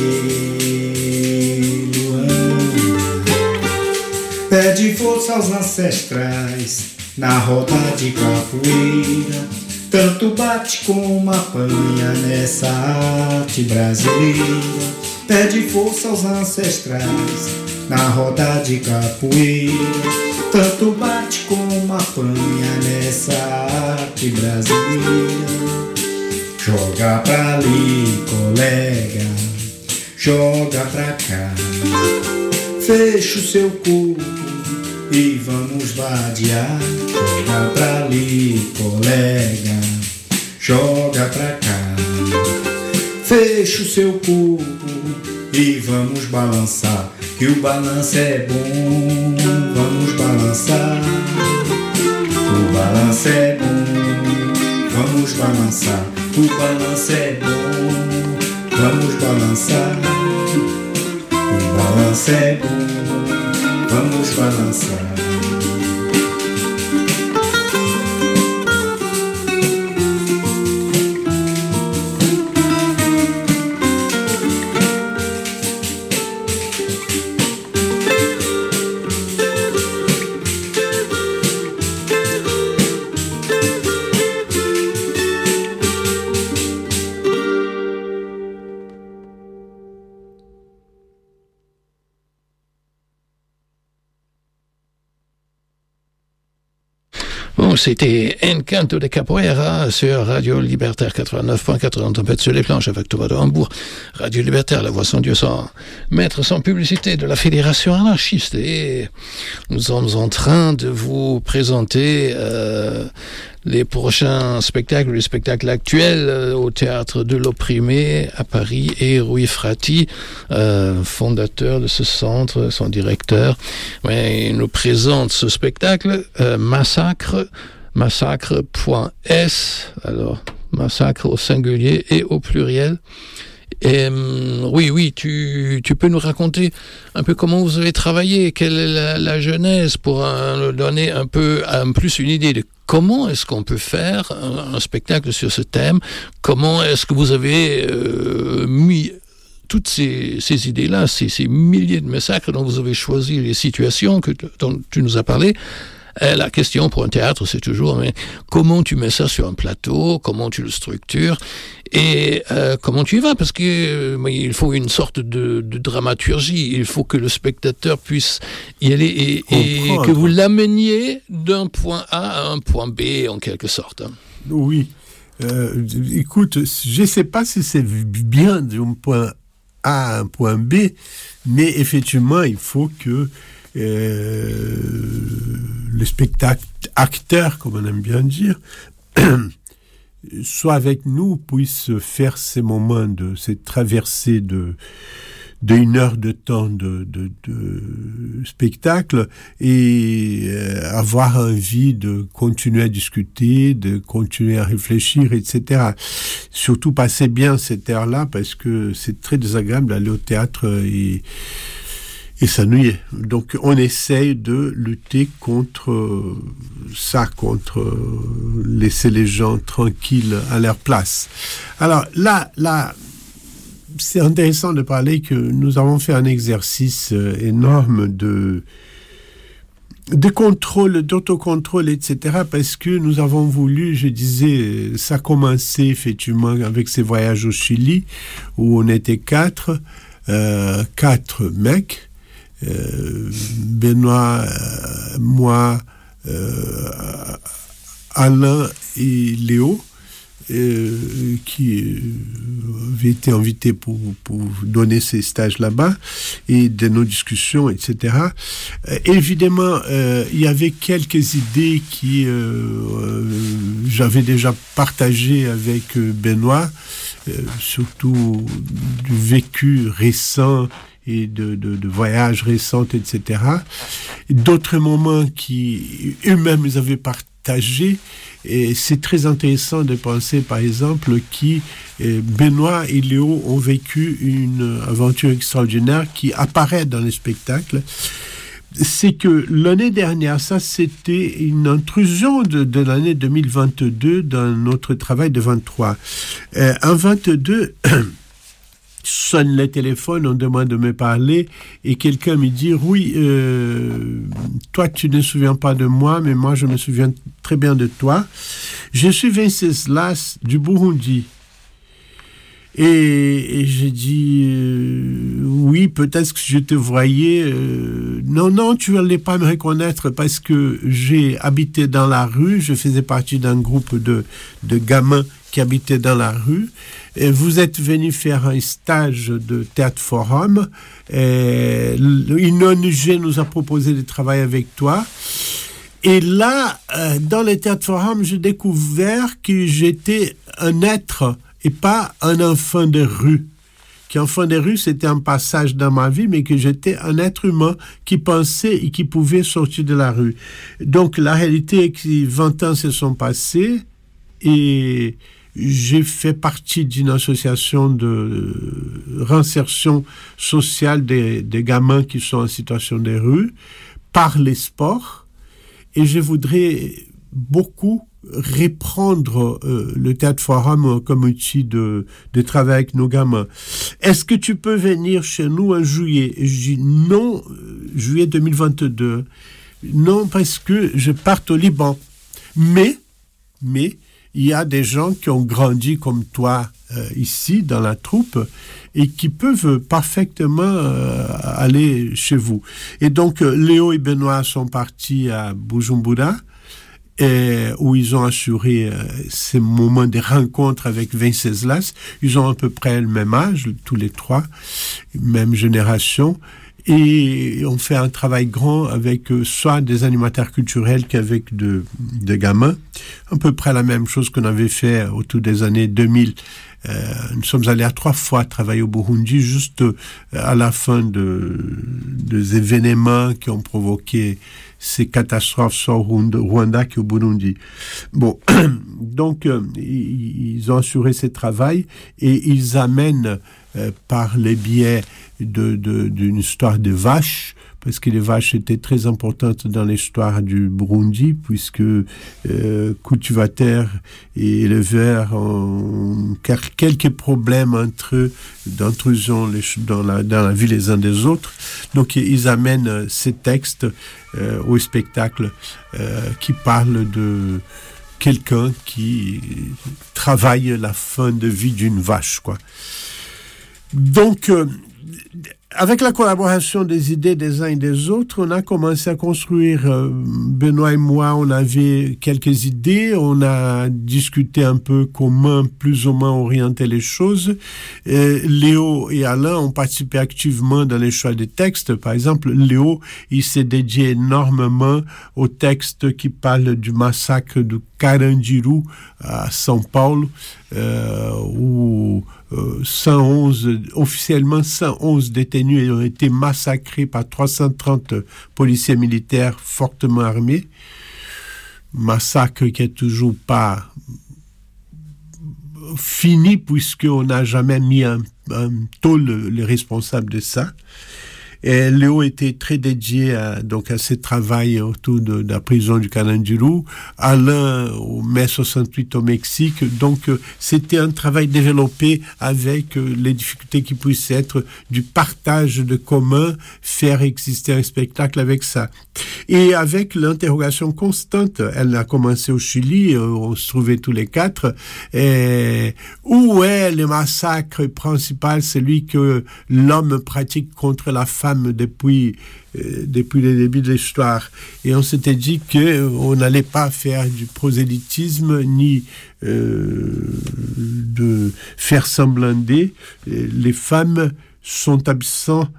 e Luanda. Pede força aos ancestrais na roda de capoeira. Tanto bate como apanha nessa arte brasileira. Pede força aos ancestrais na roda de capoeira. Tanto bate como apanha nessa arte brasileira. Joga pra ali, colega, joga pra cá. Fecha o seu corpo e vamos vadiar. Joga pra ali, colega, joga pra cá. Fecha o seu corpo e vamos balançar. Que o balanço é bom, vamos balançar. O balanço é bom, vamos balançar. O balanço é bom, vamos balançar. O balanço é bom, vamos balançar. C'était Encanto de Capoeira sur Radio Libertaire quatre-vingt-neuf point quatre en tempête sur les planches avec Thomas de Hambourg. Radio Libertaire, la voix sans Dieu, sans maître, sans publicité de la Fédération anarchiste. Et nous sommes en train de vous présenter euh, les prochains spectacles, les spectacles actuels euh, au Théâtre de l'Opprimé à Paris, et Rui Frati, euh, fondateur de ce centre, son directeur, ouais, il nous présente ce spectacle, euh, Massacre, massacre.s, alors massacre au singulier et au pluriel. Et euh, oui, oui, tu, tu peux nous raconter un peu comment vous avez travaillé, quelle est la, la genèse pour euh, donner un peu un plus une idée de comment est-ce qu'on peut faire un, un spectacle sur ce thème, comment est-ce que vous avez euh, mis toutes ces, ces idées-là, ces, ces milliers de massacres dont vous avez choisi les situations que, dont tu nous as parlé. La question pour un théâtre, c'est toujours mais comment tu mets ça sur un plateau, comment tu le structures et euh, comment tu y vas, parce que euh, il faut une sorte de, de dramaturgie, il faut que le spectateur puisse y aller et, et que vous l'ameniez d'un point A à un point B en quelque sorte. Oui, euh, écoute, je ne sais pas si c'est bien d'un point A à un point B, mais effectivement, il faut que Euh, le spectacle acteur, comme on aime bien dire, soit avec nous, puisse faire ces moments de cette traversée de d'une heure de temps de, de, de spectacle et euh, avoir envie de continuer à discuter, de continuer à réfléchir, et cetera. Surtout passer bien cette heure-là parce que c'est très désagréable d'aller au théâtre et et s'ennuyer. Donc, on essaye de lutter contre ça, contre laisser les gens tranquilles à leur place. Alors, là, là, c'est intéressant de parler que nous avons fait un exercice énorme de, de contrôle, d'autocontrôle, et cetera, parce que nous avons voulu, je disais, ça a commencé effectivement avec ces voyages au Chili, où on était quatre, euh, quatre mecs, euh, Benoît, euh, moi, euh, Alain et Léo, Euh, qui euh, avait été invité pour, pour donner ces stages là-bas et de nos discussions, et cetera. Euh, évidemment, euh, il y avait quelques idées qui euh, euh, j'avais déjà partagées avec euh, Benoît, euh, surtout du vécu récent et de, de, de voyages récents, et cetera. Et d'autres moments qui eux-mêmes ils avaient partagé. Et c'est très intéressant de penser, par exemple, que eh, Benoît et Léo ont vécu une aventure extraordinaire qui apparaît dans le spectacle. C'est que l'année dernière, ça c'était une intrusion de, de l'année deux mille vingt-deux dans notre travail de vingt-trois. Euh, en vingt-deux, sonne le téléphone, on demande de me parler et quelqu'un me dit oui, euh, toi tu ne te souviens pas de moi, mais moi je me souviens très bien de toi. Je suis Venceslas du Burundi. Et, et j'ai dit euh, oui, peut-être que je te voyais. Euh, non, non, tu n'allais pas me reconnaître parce que j'ai habité dans la rue. Je faisais partie d'un groupe de, de gamins qui habitaient dans la rue. Et vous êtes venu faire un stage de Théâtre Forum. Et une O N G nous a proposé de travailler avec toi. Et là, euh, dans le Théâtre Forum, j'ai découvert que j'étais un être et pas un enfant de rue. Qu'enfant de rue, c'était un passage dans ma vie, mais que j'étais un être humain qui pensait et qui pouvait sortir de la rue. Donc, la réalité est que vingt ans se sont passés et j'ai fait partie d'une association de réinsertion sociale des, des gamins qui sont en situation de rue par les sports. Et je voudrais beaucoup reprendre euh, le Théâtre Forum comme outil de, de travail avec nos gamins. Est-ce que tu peux venir chez nous en juillet? Et je dis non, juillet deux mille vingt-deux. Non, parce que je pars au Liban. Mais, mais, il y a des gens qui ont grandi comme toi euh, ici, dans la troupe, et qui peuvent parfaitement euh, aller chez vous. Et donc, euh, Léo et Benoît sont partis à Bujumbura, et, où ils ont assuré euh, ces moments de rencontre avec Venceslas. Ils ont à peu près le même âge, tous les trois, même génération. Et on fait un travail grand avec euh, soit des animateurs culturels qu'avec de, de gamins. À peu près la même chose qu'on avait fait autour des années deux mille. Euh, nous sommes allés à trois fois travailler au Burundi, juste euh, à la fin de, des événements qui ont provoqué ces catastrophes, soit au Rwanda qu'au Burundi. Bon, donc euh, ils ont assuré ce travail et ils amènent euh, par les biais de, de, d'une histoire de vaches, parce que les vaches étaient très importantes dans l'histoire du Burundi, puisque euh, cultivateurs et éleveurs ont quelques problèmes entre eux d'intrusion dans la, dans la vie les uns des autres. Donc ils amènent ces textes euh, au spectacle euh, qui parlent de quelqu'un qui travaille la fin de vie d'une vache, quoi. Donc, euh, avec la collaboration des idées des uns et des autres, on a commencé à construire, euh, Benoît et moi, on avait quelques idées, on a discuté un peu comment plus ou moins orienter les choses. Et Léo et Alain ont participé activement dans les choix des textes. Par exemple, Léo, il s'est dédié énormément aux textes qui parlent du massacre de Carandiru à São Paulo, euh, où euh, cent onze, officiellement cent onze détenus ont été massacrés par trois cent trente policiers militaires fortement armés. Massacre qui est toujours pas fini puisqu'on n'a jamais mis un, un taux le, le responsable de ça. Et Léo était très dédié à, donc à ce travail autour de, de la prison du Calandiru, Alain au mai soixante-huit au Mexique. Donc euh, c'était un travail développé avec euh, les difficultés qui puissent être du partage de commun, faire exister un spectacle avec ça. Et avec l'interrogation constante, elle a commencé au Chili, euh, on se trouvait tous les quatre, et où est le massacre principal, celui que l'homme pratique contre la femme depuis euh, depuis le début de l'histoire. Et on s'était dit que on n'allait pas faire du prosélytisme ni euh, de faire semblant d'eux. Les femmes sont absentes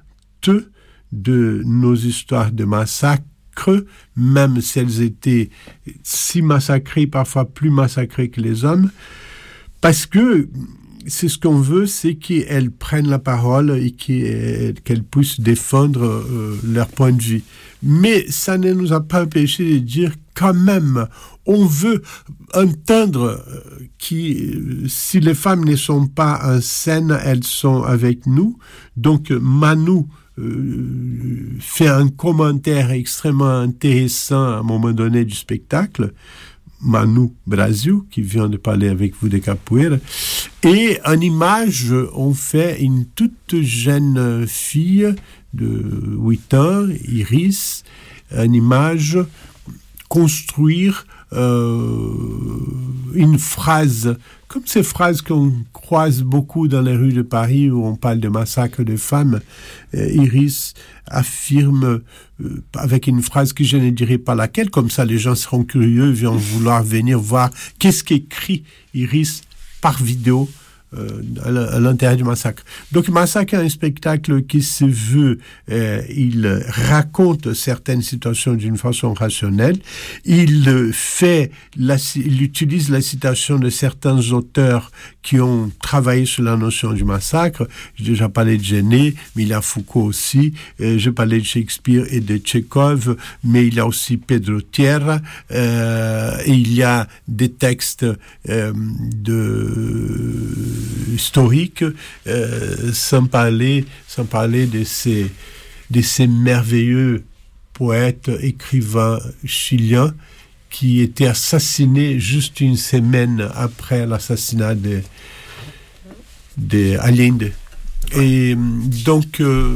de nos histoires de massacres, même si elles étaient si massacrées, parfois plus massacrées que les hommes, parce que c'est ce qu'on veut, c'est qu'elles prennent la parole et qu'elles puissent défendre euh, leur point de vue. Mais ça ne nous a pas empêché de dire quand même, on veut entendre que si les femmes ne sont pas en scène, elles sont avec nous. Donc Manu euh, fait un commentaire extrêmement intéressant à un moment donné du spectacle. Manu Brasil, qui vient de parler avec vous de capoeira. Et en image, on fait une toute jeune fille de huit ans, Iris, en image, construire euh, une phrase, comme ces phrases qu'on croise beaucoup dans les rues de Paris où on parle de massacre de femmes. euh, Iris affirme euh, avec une phrase que je ne dirai pas laquelle, comme ça les gens seront curieux, vont vouloir venir voir qu'est-ce qu'écrit Iris par vidéo euh, à l'intérieur du massacre. Donc Massacre est un spectacle qui se veut, euh, il raconte certaines situations d'une façon rationnelle, il fait, la, il utilise la citation de certains auteurs qui ont travaillé sur la notion du massacre. J'ai déjà parlé de Genet, mais il y a Foucault aussi, euh, j'ai parlé de Shakespeare et de Tchekhov, mais il y a aussi Pedro Tierra, euh, et il y a des textes euh, de historique, euh, sans parler, sans parler de ces, de ces merveilleux poètes, écrivains chiliens qui étaient assassinés juste une semaine après l'assassinat de, de Allende. Et donc, euh,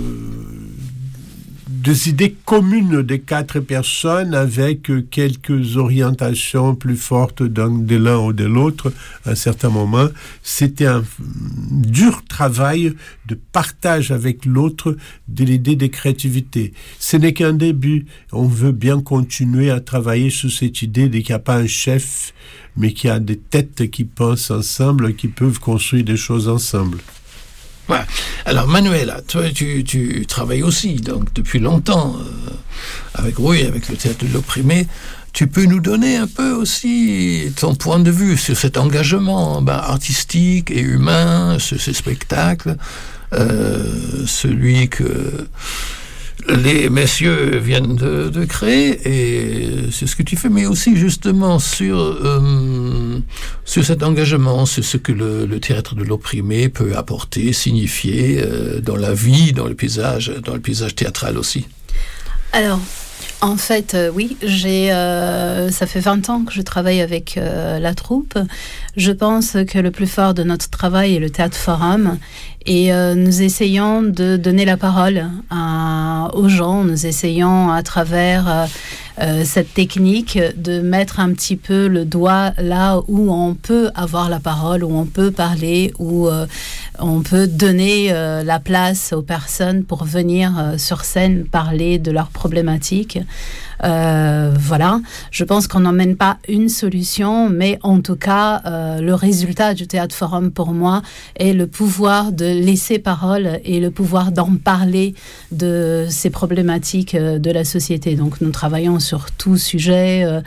des idées communes des quatre personnes avec quelques orientations plus fortes d'un, de l'un ou de l'autre à un certain moment. C'était un dur travail de partage avec l'autre de l'idée de créativité. Ce n'est qu'un début. On veut bien continuer à travailler sur cette idée de qu'il n'y a pas un chef, mais qu'il y a des têtes qui pensent ensemble, qui peuvent construire des choses ensemble. Ouais. Alors Manuela, toi tu, tu travailles aussi donc depuis longtemps euh, avec oui avec le théâtre de l'opprimé. Tu peux nous donner un peu aussi ton point de vue sur cet engagement ben, artistique et humain, sur ces spectacles, euh, celui que les messieurs viennent de, de créer, et c'est ce que tu fais, mais aussi justement sur euh, sur cet engagement, sur ce que le, le théâtre de l'opprimé peut apporter, signifier euh, dans la vie, dans le paysage, dans le paysage théâtral aussi. Alors, en fait, euh, oui, j'ai, euh, ça fait vingt ans que je travaille avec euh, la troupe. Je pense que le plus fort de notre travail est le Théâtre Forum. Et euh, nous essayons de donner la parole à, aux gens. Nous essayons à travers euh, euh, cette technique de mettre un petit peu le doigt là où on peut avoir la parole, où on peut parler, où euh, on peut donner euh, la place aux personnes pour venir euh, sur scène parler de leurs problématiques. Euh, voilà, je pense qu'on n'emmène pas une solution, mais en tout cas, euh, le résultat du Théâtre Forum pour moi est le pouvoir de laisser parole et le pouvoir d'en parler de ces problématiques euh, de la société. Donc nous travaillons sur tout sujet, euh,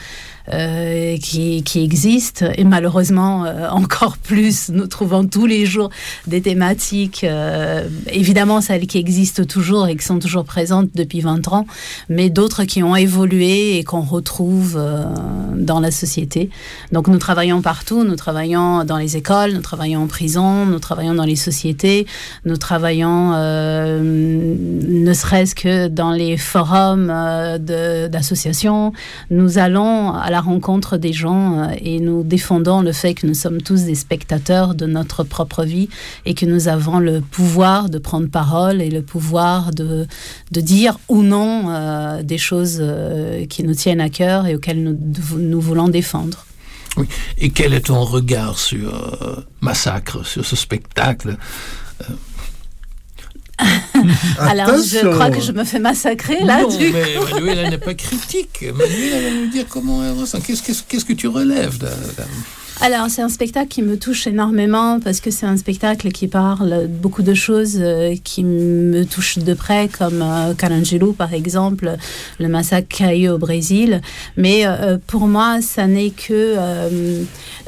euh, qui, qui existent. Et malheureusement, euh, encore plus, nous trouvons tous les jours des thématiques, euh, évidemment celles qui existent toujours et qui sont toujours présentes depuis vingt ans, mais d'autres qui ont évolué et qu'on retrouve euh, dans la société. Donc nous travaillons partout, nous travaillons dans les écoles, nous travaillons en prison, nous travaillons dans les sociétés, nous travaillons euh, ne serait-ce que dans les forums euh, de, d'associations. Nous allons à la rencontre des gens euh, et nous défendons le fait que nous sommes tous des spectateurs de notre propre vie et que nous avons le pouvoir de prendre parole et le pouvoir de, de dire ou non euh, des choses euh, qui nous tiennent à cœur et auxquelles nous, nous voulons défendre. Oui. Et quel est ton regard sur euh, Massacre, sur ce spectacle euh... Alors, je crois que je me fais massacrer là. Non, du mais coup. Manuela n'est pas critique. Manuela va nous dire comment elle ressent. Qu'est-ce, qu'est-ce, qu'est-ce que tu relèves de, de... Alors, c'est un spectacle qui me touche énormément parce que c'est un spectacle qui parle beaucoup de choses euh, qui me touchent de près, comme euh, Carandiru, par exemple, le massacre qu'il y a eu au Brésil. Mais euh, pour moi, ça n'est que euh,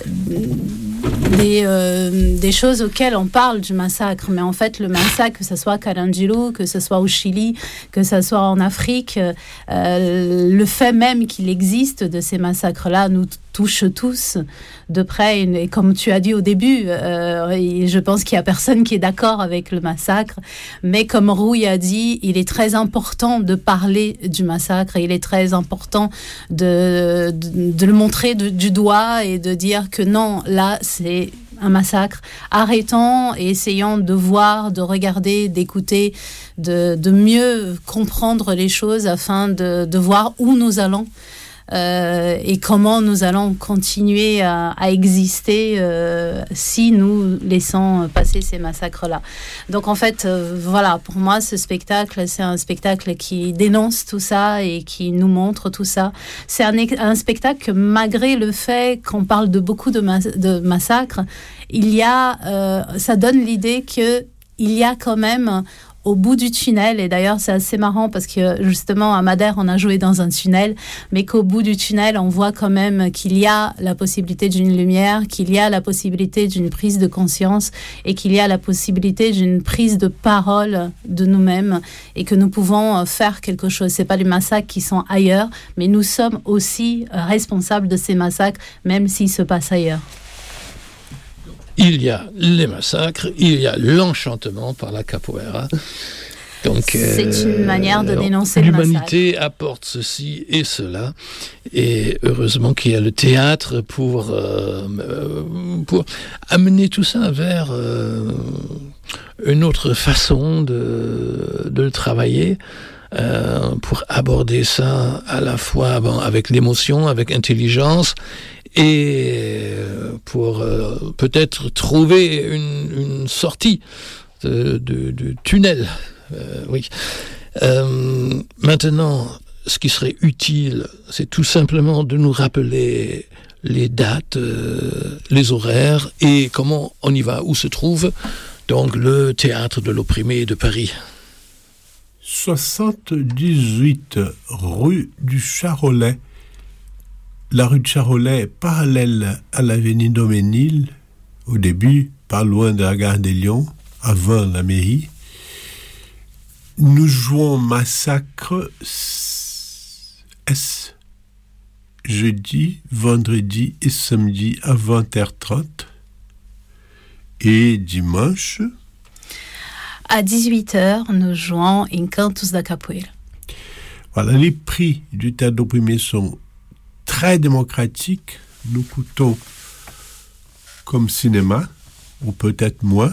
des, euh, des choses auxquelles on parle du massacre. Mais en fait, le massacre, que ce soit Carandiru, que ce soit au Chili, que ce soit en Afrique, euh, le fait même qu'il existe de ces massacres-là nous touche tous de près. Et comme tu as dit au début, euh, et je pense qu'il n'y a personne qui est d'accord avec le massacre, mais comme Rouille a dit, il est très important de parler du massacre et il est très important de, de, de le montrer de, du doigt et de dire que non, là, c'est un massacre. Arrêtons et essayons de voir, de regarder, d'écouter, de, de mieux comprendre les choses afin de, de voir où nous allons. Euh, et comment nous allons continuer à, à exister euh, si nous laissons passer ces massacres-là. Donc en fait, euh, voilà, pour moi, ce spectacle, c'est un spectacle qui dénonce tout ça et qui nous montre tout ça. C'est un, un spectacle que, malgré le fait qu'on parle de beaucoup de, mas- de massacres, il y a, euh, ça donne l'idée qu'il y a quand même... au bout du tunnel, et d'ailleurs c'est assez marrant parce que justement à Madère on a joué dans un tunnel, mais qu'au bout du tunnel on voit quand même qu'il y a la possibilité d'une lumière, qu'il y a la possibilité d'une prise de conscience et qu'il y a la possibilité d'une prise de parole de nous-mêmes et que nous pouvons faire quelque chose. C'est pas les massacres qui sont ailleurs, mais nous sommes aussi responsables de ces massacres même s'ils se passent ailleurs. Il y a les massacres, il y a l'enchantement par la capoeira. Donc, c'est une euh, manière de dénoncer le massacre. L'humanité apporte ceci et cela. Et heureusement qu'il y a le théâtre pour, euh, pour amener tout ça vers euh, une autre façon de, de le travailler. Euh, pour aborder ça à la fois bon, avec l'émotion, avec intelligence, et pour euh, peut-être trouver une, une sortie de, de, de tunnel. Euh, oui. Euh, maintenant, ce qui serait utile, c'est tout simplement de nous rappeler les dates, euh, les horaires et comment on y va, où se trouve donc le théâtre de l'opprimé de Paris. soixante-dix-huit rue du Charolais. La rue de Charolais est parallèle à l'avenue Doménil, au début, pas loin de la gare des Lions, avant la mairie. Nous jouons Massacre S, jeudi, vendredi et samedi à vingt heures trente. Et dimanche... à dix-huit heures, nous jouons Encantos da Capoeira. Voilà, les prix du théâtre d'opprimé sont très démocratiques. Nous coûtons comme cinéma, ou peut-être moins.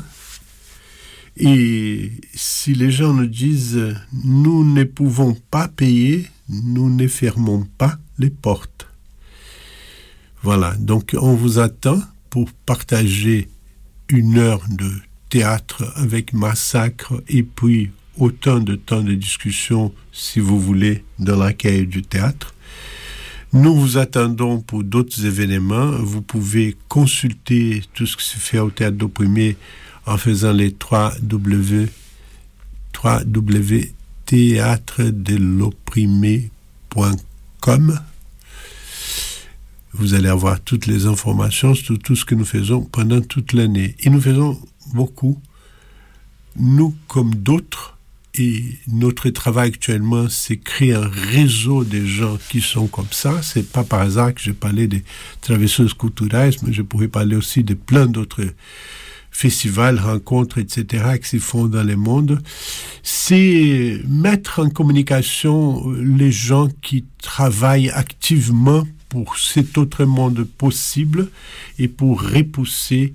Et si les gens nous disent « nous ne pouvons pas payer », nous ne fermons pas les portes. Voilà, donc on vous attend pour partager une heure de théâtre avec Massacre et puis autant de temps de discussion, si vous voulez, dans l'accueil du théâtre. Nous vous attendons pour d'autres événements. Vous pouvez consulter tout ce qui se fait au théâtre d'opprimé en faisant les trois W, trois W théâtre de l'opprimé point com. vous allez avoir toutes les informations sur tout ce que nous faisons pendant toute l'année. Et nous faisons beaucoup, nous comme d'autres, et notre travail actuellement, c'est créer un réseau de gens qui sont comme ça. C'est pas par hasard que j'ai parlé des Travessos Culturais, mais je pourrais parler aussi de plein d'autres festivals, rencontres, et cetera qui se font dans le monde. C'est mettre en communication les gens qui travaillent activement pour cet autre monde possible et pour repousser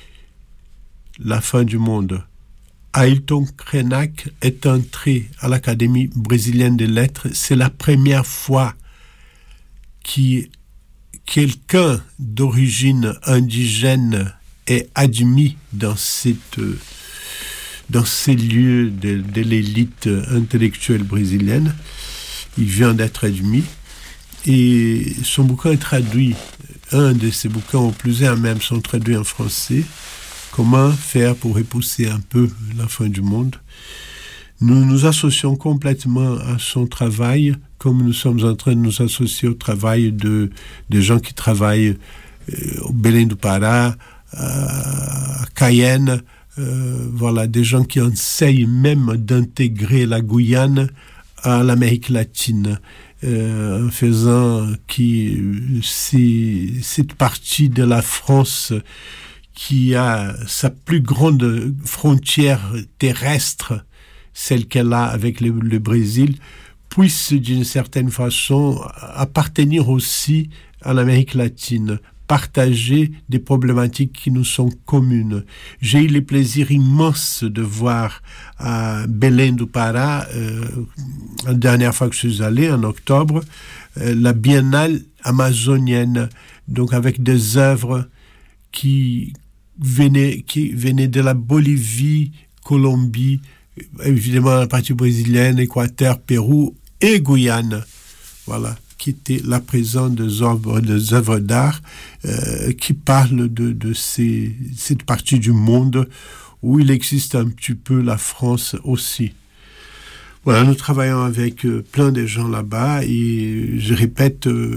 la fin du monde. Ailton Krenak est entré à l'Académie brésilienne des lettres. C'est la première fois que quelqu'un d'origine indigène est admis dans cette, dans ces lieux de, de l'élite intellectuelle brésilienne. Il vient d'être admis et son bouquin est traduit. Un de ses bouquins, ou plusieurs même, sont traduits en français. Comment faire pour repousser un peu la fin du monde? Nous nous associons complètement à son travail, comme nous sommes en train de nous associer au travail de, de gens qui travaillent euh, au Belém do Pará, à Cayenne, euh, voilà, des gens qui enseignent même d'intégrer la Guyane à l'Amérique latine, euh, en faisant qui c'est cette partie de la France qui a sa plus grande frontière terrestre, celle qu'elle a avec le, le Brésil, puisse d'une certaine façon appartenir aussi à l'Amérique latine, partager des problématiques qui nous sont communes. J'ai eu le plaisir immense de voir à Belém do Pará, euh, la dernière fois que je suis allé, en octobre, euh, la biennale amazonienne, donc avec des œuvres qui venaient, qui venaient de la Bolivie, Colombie, évidemment la partie brésilienne, Équateur, Pérou et Guyane. Voilà, qui était la présence des œuvres, des œuvres d'art euh, qui parlent de, de ces, cette partie du monde où il existe un petit peu la France aussi. Voilà, nous travaillons avec euh, plein de gens là-bas et je répète, euh,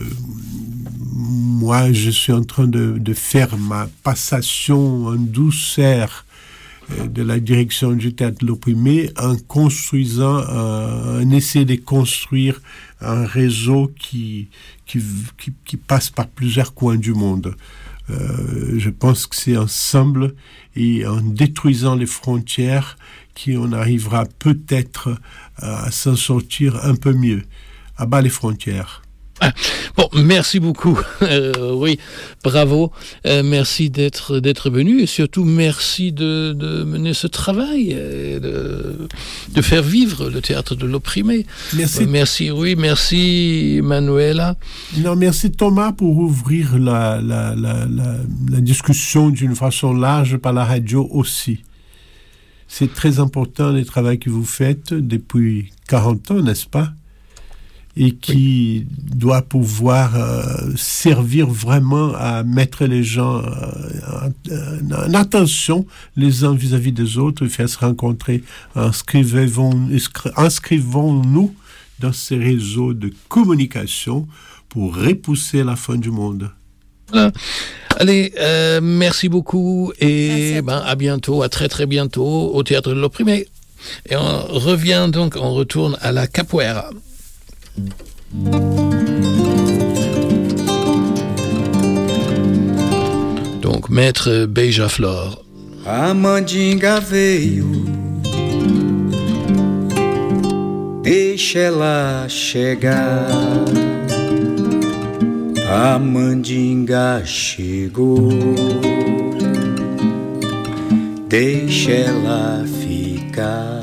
moi je suis en train de, de faire ma passation en douceur euh, de la direction du théâtre de l'opprimé en construisant, euh, en essayant de construire un réseau qui, qui, qui, qui passe par plusieurs coins du monde. Euh, je pense que c'est ensemble et en détruisant les frontières qu'on arrivera peut-être à s'en sortir un peu mieux. À bas les frontières. Ah, bon, merci beaucoup. Euh, oui, bravo. Euh, merci d'être d'être venu et surtout merci de, de mener ce travail, et de, de faire vivre le théâtre de l'opprimé. Merci. Euh, merci, oui, merci Manuela. Non, merci Thomas pour ouvrir la, la, la, la, la discussion d'une façon large par la radio aussi. C'est très important le travail que vous faites depuis quarante ans, n'est-ce pas? Et qui oui. doit pouvoir euh, servir vraiment à mettre les gens euh, en, en attention les uns vis-à-vis des autres, faire se rencontrer. Inscrivons, inscrivons-nous dans ces réseaux de communication pour repousser la fin du monde. Voilà. Allez, euh, merci beaucoup et ben, à bientôt, à très très bientôt au Théâtre de l'Opprimé. Et on revient donc, on retourne à la capoeira. Donc, Maître Beija-Flor. A mandinga veio, deixa ela chegar. A mandinga chegou, deixa ela ficar.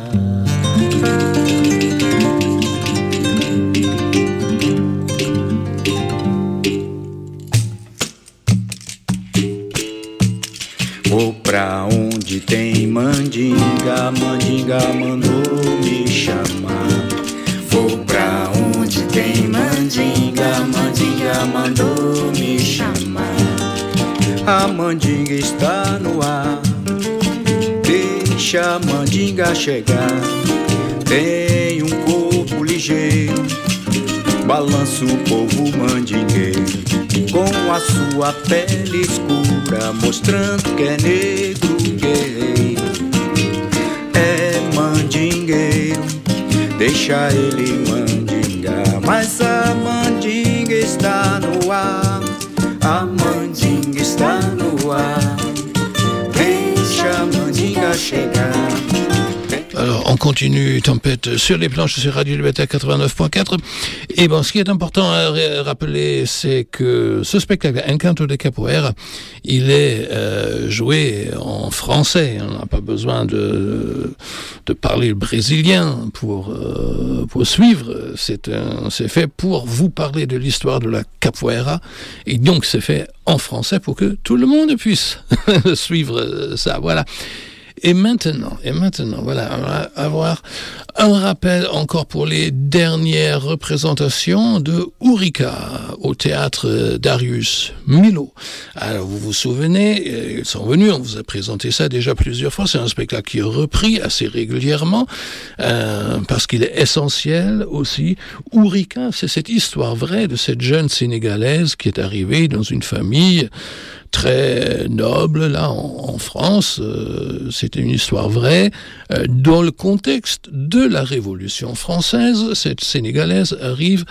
Vou pra onde tem mandinga, mandinga mandou me chamar. Vou pra onde tem mandinga, mandinga mandou me chamar. A mandinga está no ar, deixa a mandinga chegar. Tem um corpo ligeiro, balança o povo mandingueiro, com a sua pele escura, mostrando que é negro guerreiro. É mandingueiro, deixa ele mandingar, mas a mandinga está no ar, a mandinga está no ar, deixa a mandinga chegar. Alors, on continue Tempête sur les planches sur Radio Libertaire quatre-vingt-neuf point quatre. Et bon, ce qui est important à rappeler, c'est que ce spectacle, Encanto de Capoeira, il est euh, joué en français. On n'a pas besoin de, de parler le brésilien pour, euh, pour suivre. C'est, un, c'est fait pour vous parler de l'histoire de la capoeira. Et donc, c'est fait en français pour que tout le monde puisse suivre ça. Voilà. Et maintenant, et maintenant, voilà, on va avoir un rappel encore pour les dernières représentations de Ourika au théâtre Darius Milhaud. Alors, vous vous souvenez, ils sont venus, on vous a présenté ça déjà plusieurs fois. C'est un spectacle qui est repris assez régulièrement euh, parce qu'il est essentiel aussi. Ourika, c'est cette histoire vraie de cette jeune Sénégalaise qui est arrivée dans une famille très noble, là, en, en France. Euh, c'était une histoire vraie. Euh, dans le contexte de la Révolution française, cette Sénégalaise arrive,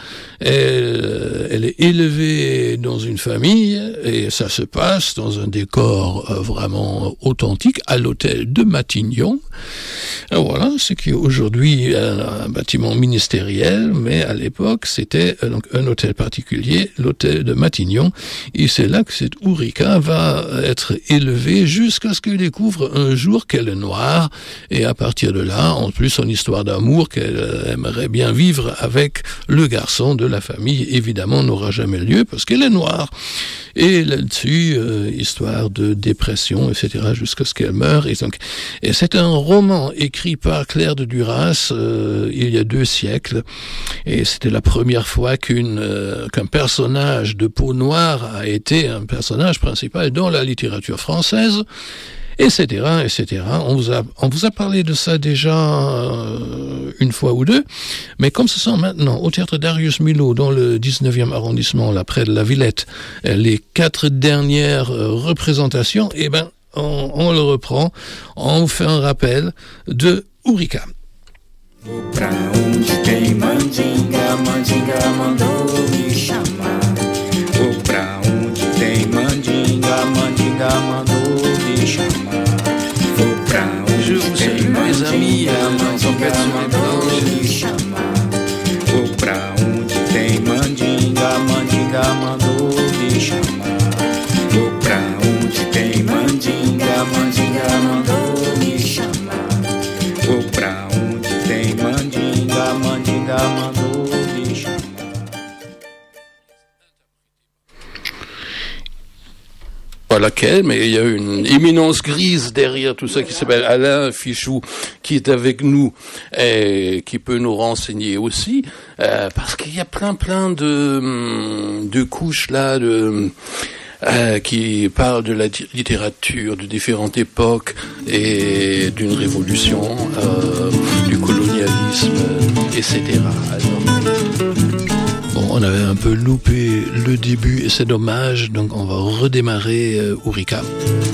elle, elle est élevée dans une famille, et ça se passe dans un décor euh, vraiment authentique, à l'hôtel de Matignon. Alors voilà, ce qui est aujourd'hui un, un bâtiment ministériel, mais à l'époque, c'était euh, donc un hôtel particulier, l'hôtel de Matignon, et c'est là que cette Ourika va être élevée jusqu'à ce qu'elle découvre un jour qu'elle est noire, et à partir de là, en plus, son histoire d'amour qu'elle aimerait bien vivre avec le garçon de la famille, évidemment, n'aura jamais lieu parce qu'elle est noire. Et là-dessus, euh, histoire de dépression, et cetera, jusqu'à ce qu'elle meure. Et donc, et c'est un roman écrit par Claire de Duras euh, il y a deux siècles, et c'était la première fois qu'une euh, qu'un personnage de peau noire a été un personnage principal dans la littérature française, et cetera, et cetera. On vous a, on vous a parlé de ça déjà euh, une fois ou deux, mais comme ce sont maintenant au théâtre Darius Milhaud, dans le dix-neuvième arrondissement, là près de la Villette, les quatre dernières euh, représentations, eh ben, on, on le reprend, on vous fait un rappel de Ourika. Vou pra onde tem mandinga, mandinga mandou me chamar. Vou pra onde tem mandinga, mandinga mandou me chamar. Vou pra onde tem mandinga, mandinga mandou me chamar. Vou pra onde tem mandinga, mandinga mandou me chamar. Vou pra onde tem mandinga, mandinga mandou me chamar. Vou pra onde tem mandinga, mandinga mandou me chamar. Pas laquelle, mais il y a une éminence grise derrière tout ça qui s'appelle Alain Fichou, qui est avec nous et qui peut nous renseigner aussi, euh, parce qu'il y a plein plein de, de couches là, de... Euh, qui parle de la littérature de différentes époques et d'une révolution, euh, du colonialisme, et cetera. Alors, bon, on avait un peu loupé le début et c'est dommage, donc on va redémarrer euh, Ourika.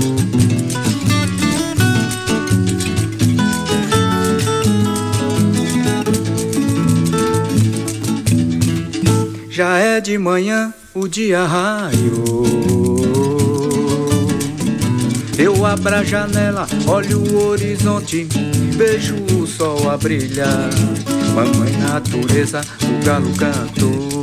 Já é de manhã, o dia raiou. Eu abro a janela, olho o horizonte, vejo o sol a brilhar. Mamãe natureza, o galo cantou.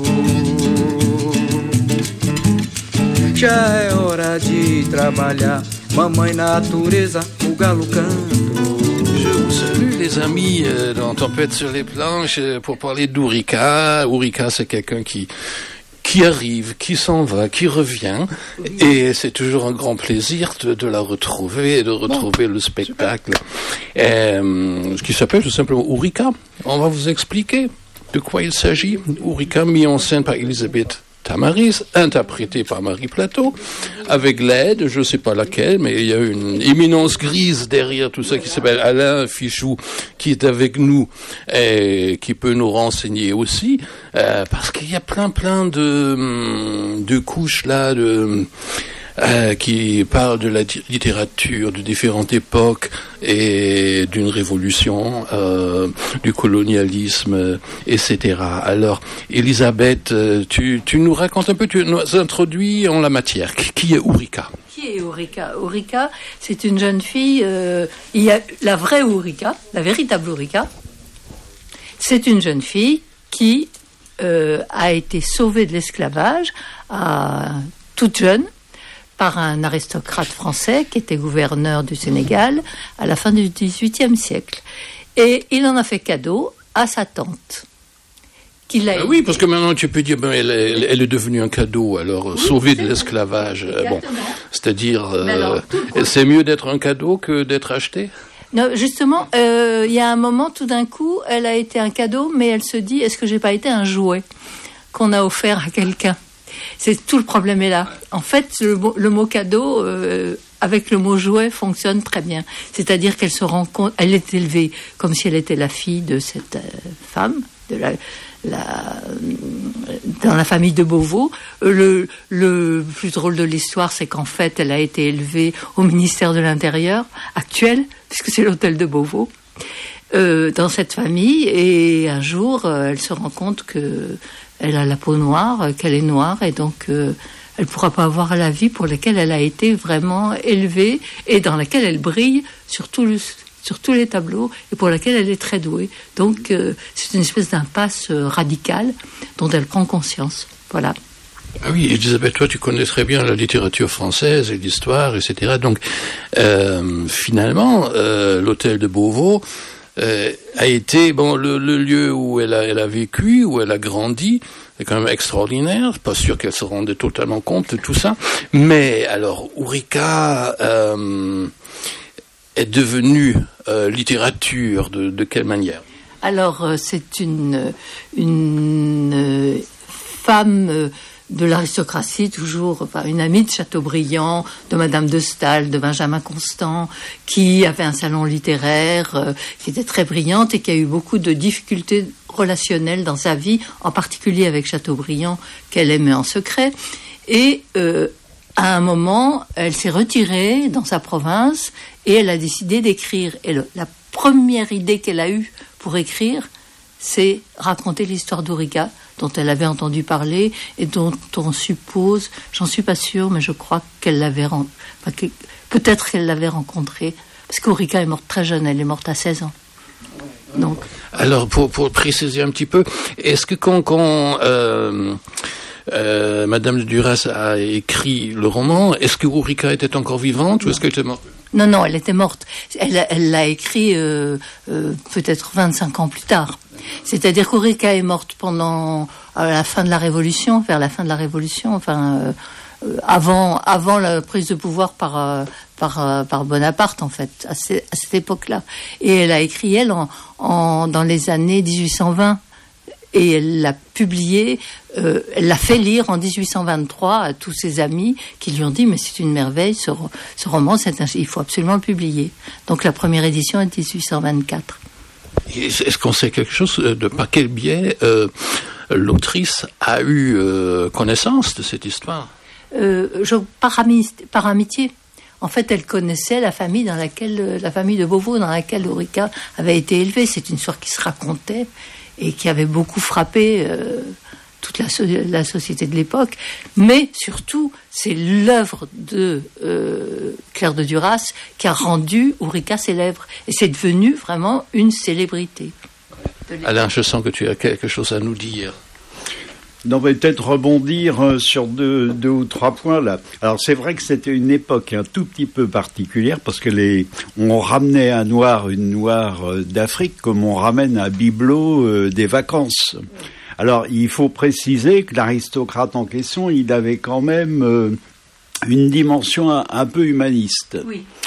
Já é hora de trabalhar. Mamãe natureza, o galo cantou. Je vous salue les amis euh, dans Tempête sur les planches euh, pour parler d'Ourika. Ourika, c'est quelqu'un qui qui arrive, qui s'en va, qui revient, et c'est toujours un grand plaisir de, de la retrouver et de retrouver bon, le spectacle, euh, qui s'appelle tout simplement Ourika. On va vous expliquer de quoi il s'agit. Ourika, mis en scène par Elisabeth Tamaris, interprété par Marie Plateau, avec l'aide, je ne sais pas laquelle, mais il y a une éminence grise derrière tout ça qui s'appelle Alain Fichou, qui est avec nous et qui peut nous renseigner aussi, euh, parce qu'il y a plein plein de, de couches là, de... Euh, qui parle de la littérature de différentes époques et d'une révolution, euh, du colonialisme, et cetera. Alors, Elisabeth, tu, tu nous racontes un peu, tu nous introduis en la matière. Qui est Ourika ? Qui est Ourika ? Ourika, c'est une jeune fille, euh, il y a la vraie Ourika, la véritable Ourika. C'est une jeune fille qui euh, a été sauvée de l'esclavage à toute jeune, par un aristocrate français qui était gouverneur du Sénégal à la fin du dix-huitième siècle. Et il en a fait cadeau à sa tante. Qu'il a ah oui, parce que maintenant tu peux dire, ben, elle, elle, elle est devenue un cadeau, alors oui, sauvée de l'esclavage. Bon, c'est-à-dire, euh, alors, c'est mieux d'être un cadeau que d'être acheté ? Non, justement, euh, il y a un moment, tout d'un coup, elle a été un cadeau, mais elle se dit, est-ce que j'ai pas été un jouet qu'on a offert à quelqu'un ? C'est tout le problème est là. En fait, le, le mot cadeau, euh, avec le mot jouet, fonctionne très bien. C'est-à-dire qu'elle se rend compte, elle est élevée comme si elle était la fille de cette euh, femme, de la, la, dans la famille de Beauvau. Le, le plus drôle de l'histoire, c'est qu'en fait, elle a été élevée au ministère de l'Intérieur actuel, puisque c'est l'hôtel de Beauvau, euh, dans cette famille. Et un jour, euh, elle se rend compte que elle a la peau noire, qu'elle est noire, et donc euh, elle ne pourra pas avoir la vie pour laquelle elle a été vraiment élevée et dans laquelle elle brille sur, tout le, sur tous les tableaux et pour laquelle elle est très douée. Donc euh, c'est une espèce d'impasse euh, radicale dont elle prend conscience. Voilà. Ah oui, Elisabeth, toi tu connais très bien la littérature française et l'histoire, et cetera. Donc euh, finalement, euh, l'hôtel de Beauvau Euh, a été bon le, le lieu où elle a, elle a vécu, où elle a grandi, c'est quand même extraordinaire. Pas sûr qu'elle se rendait totalement compte de tout ça. Mais alors, Ourika euh, est devenue euh, littérature de, de quelle manière ? Alors, euh, c'est une une euh, femme. Euh, de l'aristocratie, toujours, enfin, une amie de Chateaubriand, de Madame de Staël, de Benjamin Constant, qui avait un salon littéraire, euh, qui était très brillante et qui a eu beaucoup de difficultés relationnelles dans sa vie, en particulier avec Chateaubriand, qu'elle aimait en secret. Et euh, à un moment, elle s'est retirée dans sa province et elle a décidé d'écrire. Et le, la première idée qu'elle a eue pour écrire, c'est raconter l'histoire d'Ourika, dont elle avait entendu parler et dont on suppose, j'en suis pas sûre, mais je crois qu'elle l'avait, ren... enfin, que... peut-être qu'elle l'avait rencontrée, parce qu'Ourika est morte très jeune, elle est morte à seize ans. Donc. Alors, pour, pour préciser un petit peu, est-ce que quand, quand euh, euh, Madame de Duras a écrit le roman, est-ce que Ourika était encore vivante ou est-ce qu'elle était morte ? Non, non, elle était morte. Elle, elle l'a écrit euh, euh, peut-être vingt-cinq ans plus tard. C'est-à-dire qu'Ourika est morte pendant à la fin de la Révolution, vers la fin de la Révolution, enfin euh, avant avant la prise de pouvoir par euh, par euh, par Bonaparte en fait, à, ce, à cette époque-là. Et elle a écrit elle en, en dans les années dix-huit cent vingt. Et elle l'a publié, euh, elle l'a fait lire en dix-huit cent vingt-trois à tous ses amis qui lui ont dit « mais c'est une merveille, ce, ce roman, c'est un, il faut absolument le publier ». Donc la première édition est dix-huit cent vingt-quatre. Est-ce qu'on sait quelque chose de par quel biais euh, l'autrice a eu euh, connaissance de cette histoire ? euh, je, par, ami, par amitié. En fait, elle connaissait la famille dans laquelle, la famille de Beauvau dans laquelle Ourika avait été élevée. C'est une histoire qui se racontait et qui avait beaucoup frappé euh, toute la, so- la société de l'époque. Mais surtout, c'est l'œuvre de euh, Claire de Duras qui a rendu Ourika célèbre. Et c'est devenu vraiment une célébrité. Alain, je sens que tu as quelque chose à nous dire. On va peut-être rebondir sur deux, deux ou trois points là. Alors c'est vrai que c'était une époque un tout petit peu particulière parce que les, on ramenait un noir, une noire d'Afrique comme on ramène un bibelot euh, des vacances. Alors il faut préciser que l'aristocrate en question, il avait quand même euh, une dimension un, un peu humaniste. Oui.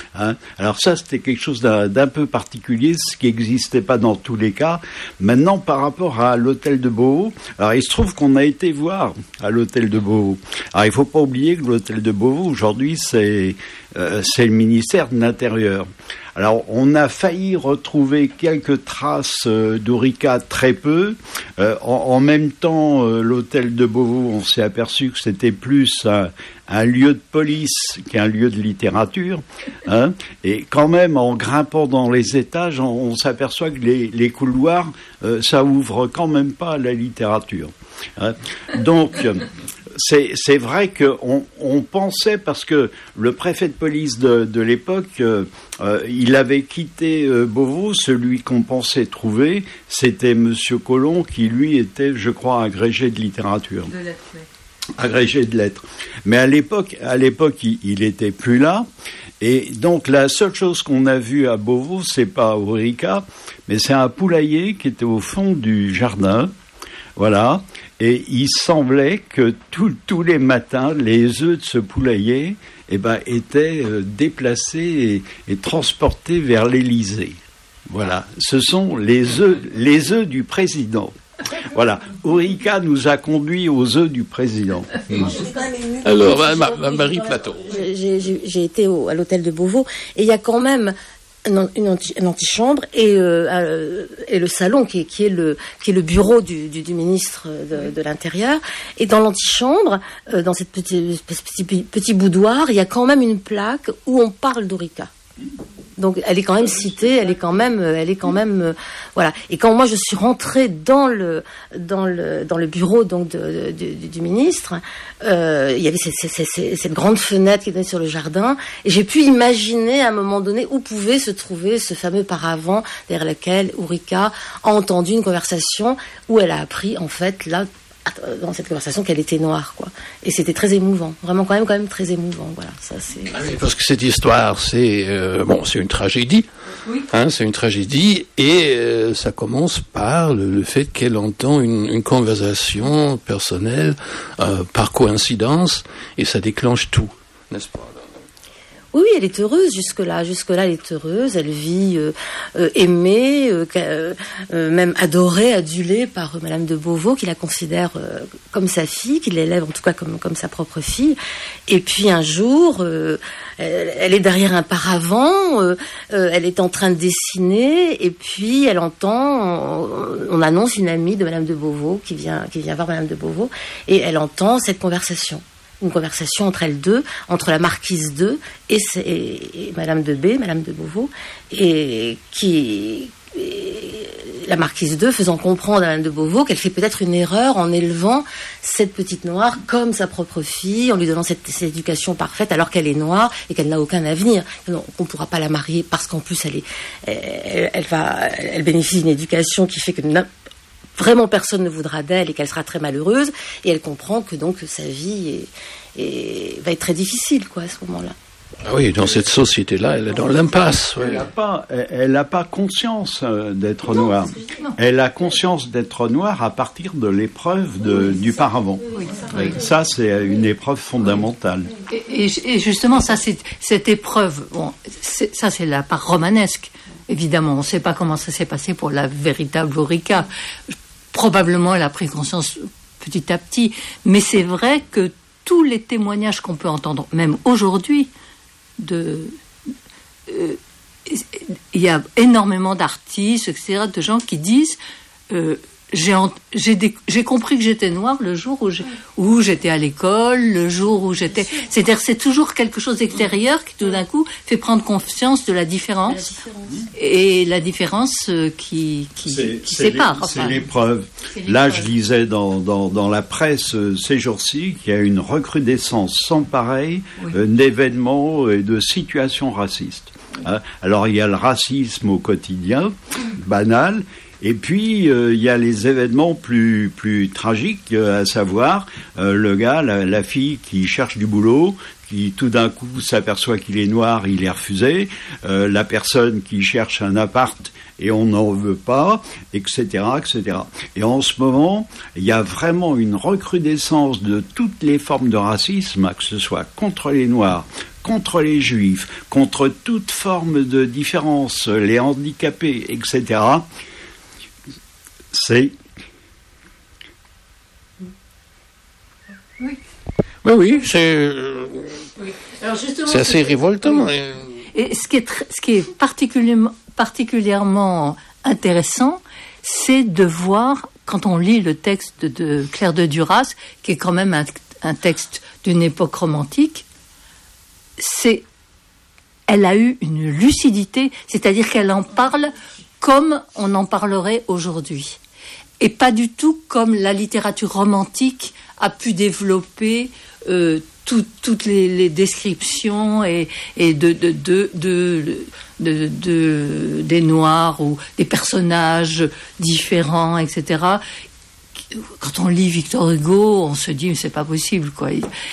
Hein. Alors ça, c'était quelque chose d'un, d'un peu particulier, ce qui n'existait pas dans tous les cas. Maintenant, par rapport à l'hôtel de Beauvau, alors il se trouve qu'on a été voir à l'hôtel de Beauvau. Alors il ne faut pas oublier que l'hôtel de Beauvau, aujourd'hui, c'est, euh, c'est le ministère de l'Intérieur. Alors, on a failli retrouver quelques traces euh, d'Ourika, très peu. Euh, en, en même temps, euh, l'hôtel de Beauvau, on s'est aperçu que c'était plus un, un lieu de police qu'un lieu de littérature. Hein. Et quand même, en grimpant dans les étages, on, on s'aperçoit que les, les couloirs, euh, ça ouvre quand même pas à la littérature. Hein. Donc... C'est, c'est vrai qu'on on pensait, parce que le préfet de police de, de l'époque, euh, euh, il avait quitté euh, Beauvau, celui qu'on pensait trouver, c'était Monsieur Colomb, qui lui était, je crois, agrégé de littérature. De lettres, oui. Agrégé de lettres. Mais à l'époque, à l'époque, il, il était plus là. Et donc, la seule chose qu'on a vue à Beauvau, c'est pas Ourika, mais c'est un poulailler qui était au fond du jardin. Voilà. Et il semblait que tout, tous les matins, les œufs de ce poulailler eh ben, étaient euh, déplacés et, et transportés vers l'Élysée. Voilà. Ce sont les œufs, les œufs du président. Voilà. Ourika nous a conduits aux œufs du président. Mmh. Alors, Marie Plateau. J'ai, j'ai, j'ai été au, à l'hôtel de Beauvau et il y a quand même Une, une, anti, une antichambre et, euh, euh, et le salon qui est, qui est, le, qui est le bureau du, du, du ministre de, de l'Intérieur. Et dans l'antichambre, euh, dans cette petite, petit, petit boudoir, il y a quand même une plaque où on parle d'Ourika. Donc elle est quand même citée, elle est quand même, elle est quand même, euh, voilà. Et quand moi je suis rentrée dans le dans le dans le bureau donc de, de, de, du ministre, euh, il y avait cette, cette, cette, cette grande fenêtre qui donnait sur le jardin, et j'ai pu imaginer à un moment donné où pouvait se trouver ce fameux paravent derrière lequel Ourika a entendu une conversation où elle a appris en fait là dans cette conversation qu'elle était noire, quoi. Et c'était très émouvant, vraiment quand même quand même très émouvant, voilà. Ça c'est. Parce que cette histoire, c'est euh, bon, c'est une tragédie, oui. Hein, c'est une tragédie, et euh, ça commence par le, le fait qu'elle entend une, une conversation personnelle euh, par coïncidence, et ça déclenche tout, n'est-ce pas? Oui, elle est heureuse jusque-là. Jusque-là, elle est heureuse. Elle vit euh, euh, aimée, euh, euh, même adorée, adulée par euh, Madame de Beauvau, qui la considère euh, comme sa fille, qui l'élève en tout cas comme, comme sa propre fille. Et puis un jour, euh, elle, elle est derrière un paravent, euh, euh, elle est en train de dessiner, et puis elle entend, on, on annonce une amie de Madame de Beauvau qui vient, qui vient voir Madame de Beauvau, et elle entend cette conversation. Une conversation entre elles deux, entre la marquise deux et, et, et Madame de B, Madame de Beauvau, et qui, et la marquise deux faisant comprendre à Madame de Beauvau qu'elle fait peut-être une erreur en élevant cette petite noire comme sa propre fille, en lui donnant cette, cette éducation parfaite alors qu'elle est noire et qu'elle n'a aucun avenir, qu'on ne pourra pas la marier parce qu'en plus elle est, elle, elle va, elle bénéficie d'une éducation qui fait que vraiment personne ne voudra d'elle et qu'elle sera très malheureuse, et elle comprend que donc sa vie est, est, va être très difficile, quoi, à ce moment-là. Ah oui, dans cette société-là, elle est dans l'impasse. Ouais. Elle n'a pas, elle n'a pas conscience d'être non, noire. Elle a conscience d'être noire à partir de l'épreuve de, oui, du paravent. Oui, oui. Ça, c'est une épreuve fondamentale. Et, et, et justement, ça, c'est, cette épreuve, bon, c'est, ça, c'est la part romanesque. Évidemment, on ne sait pas comment ça s'est passé pour la véritable Ourika. Probablement, elle a pris conscience petit à petit. Mais c'est vrai que tous les témoignages qu'on peut entendre, même aujourd'hui, de, euh, il y a énormément d'artistes, et cetera, de gens qui disent euh, j'ai, j'ai, des, j'ai compris que j'étais noire le jour où, j'ai, où j'étais à l'école, le jour où j'étais... C'est-à-dire c'est toujours quelque chose d'extérieur qui tout d'un coup fait prendre conscience de la différence, la différence. Et la différence qui, qui, c'est, qui c'est sépare. Les, enfin. C'est l'épreuve. C'est l'épreuve. Là, je lisais dans, dans, dans la presse ces jours-ci qu'il y a une recrudescence sans pareil oui. euh, d'événements et de situations racistes. Hein? Alors, il y a le racisme au quotidien, banal. Et puis, euh, il y a les événements plus plus tragiques, euh, à savoir euh, le gars, la, la fille qui cherche du boulot, qui tout d'un coup s'aperçoit qu'il est noir, il est refusé, euh, la personne qui cherche un appart et on n'en veut pas, et cetera, et cetera. Et en ce moment, il y a vraiment une recrudescence de toutes les formes de racisme, que ce soit contre les Noirs, contre les juifs, contre toute forme de différence, les handicapés, et cetera, c'est... Oui, oui, oui c'est, oui. Alors justement, c'est assez révoltant. Oui. Et ce qui est, tr- ce qui est particulièrement, particulièrement intéressant, c'est de voir, quand on lit le texte de Claire de Duras, qui est quand même un, un texte d'une époque romantique, c'est, elle a eu une lucidité, c'est-à-dire qu'elle en parle comme on en parlerait aujourd'hui. Et pas du tout comme la littérature romantique a pu développer euh, tout, toutes les, les descriptions et, et de, de, de, de, de, de, des Noirs ou des personnages différents, et cetera. Quand on lit Victor Hugo, on se dit mais c'est pas possible, quoi.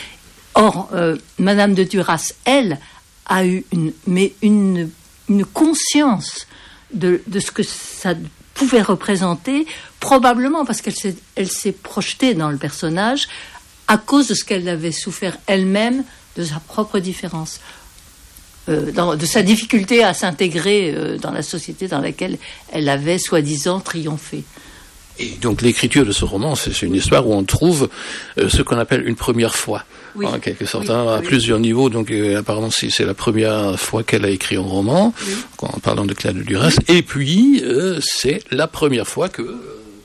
Or, euh, Madame de Duras, elle, a eu une, mais une, une conscience de, de ce que ça pouvait représenter, probablement parce qu'elle s'est, elle s'est projetée dans le personnage à cause de ce qu'elle avait souffert elle-même, de sa propre différence, euh, dans, de sa difficulté à s'intégrer euh, dans la société dans laquelle elle avait soi-disant triomphé. Et donc l'écriture de ce roman, c'est, c'est une histoire où on trouve euh, ce qu'on appelle une première fois, oui. En quelque sorte, oui, hein, à oui. plusieurs niveaux. Donc euh, apparemment c'est, c'est la première fois qu'elle a écrit un roman, oui. en parlant de Claire de Duras. Et puis euh, c'est la première fois que,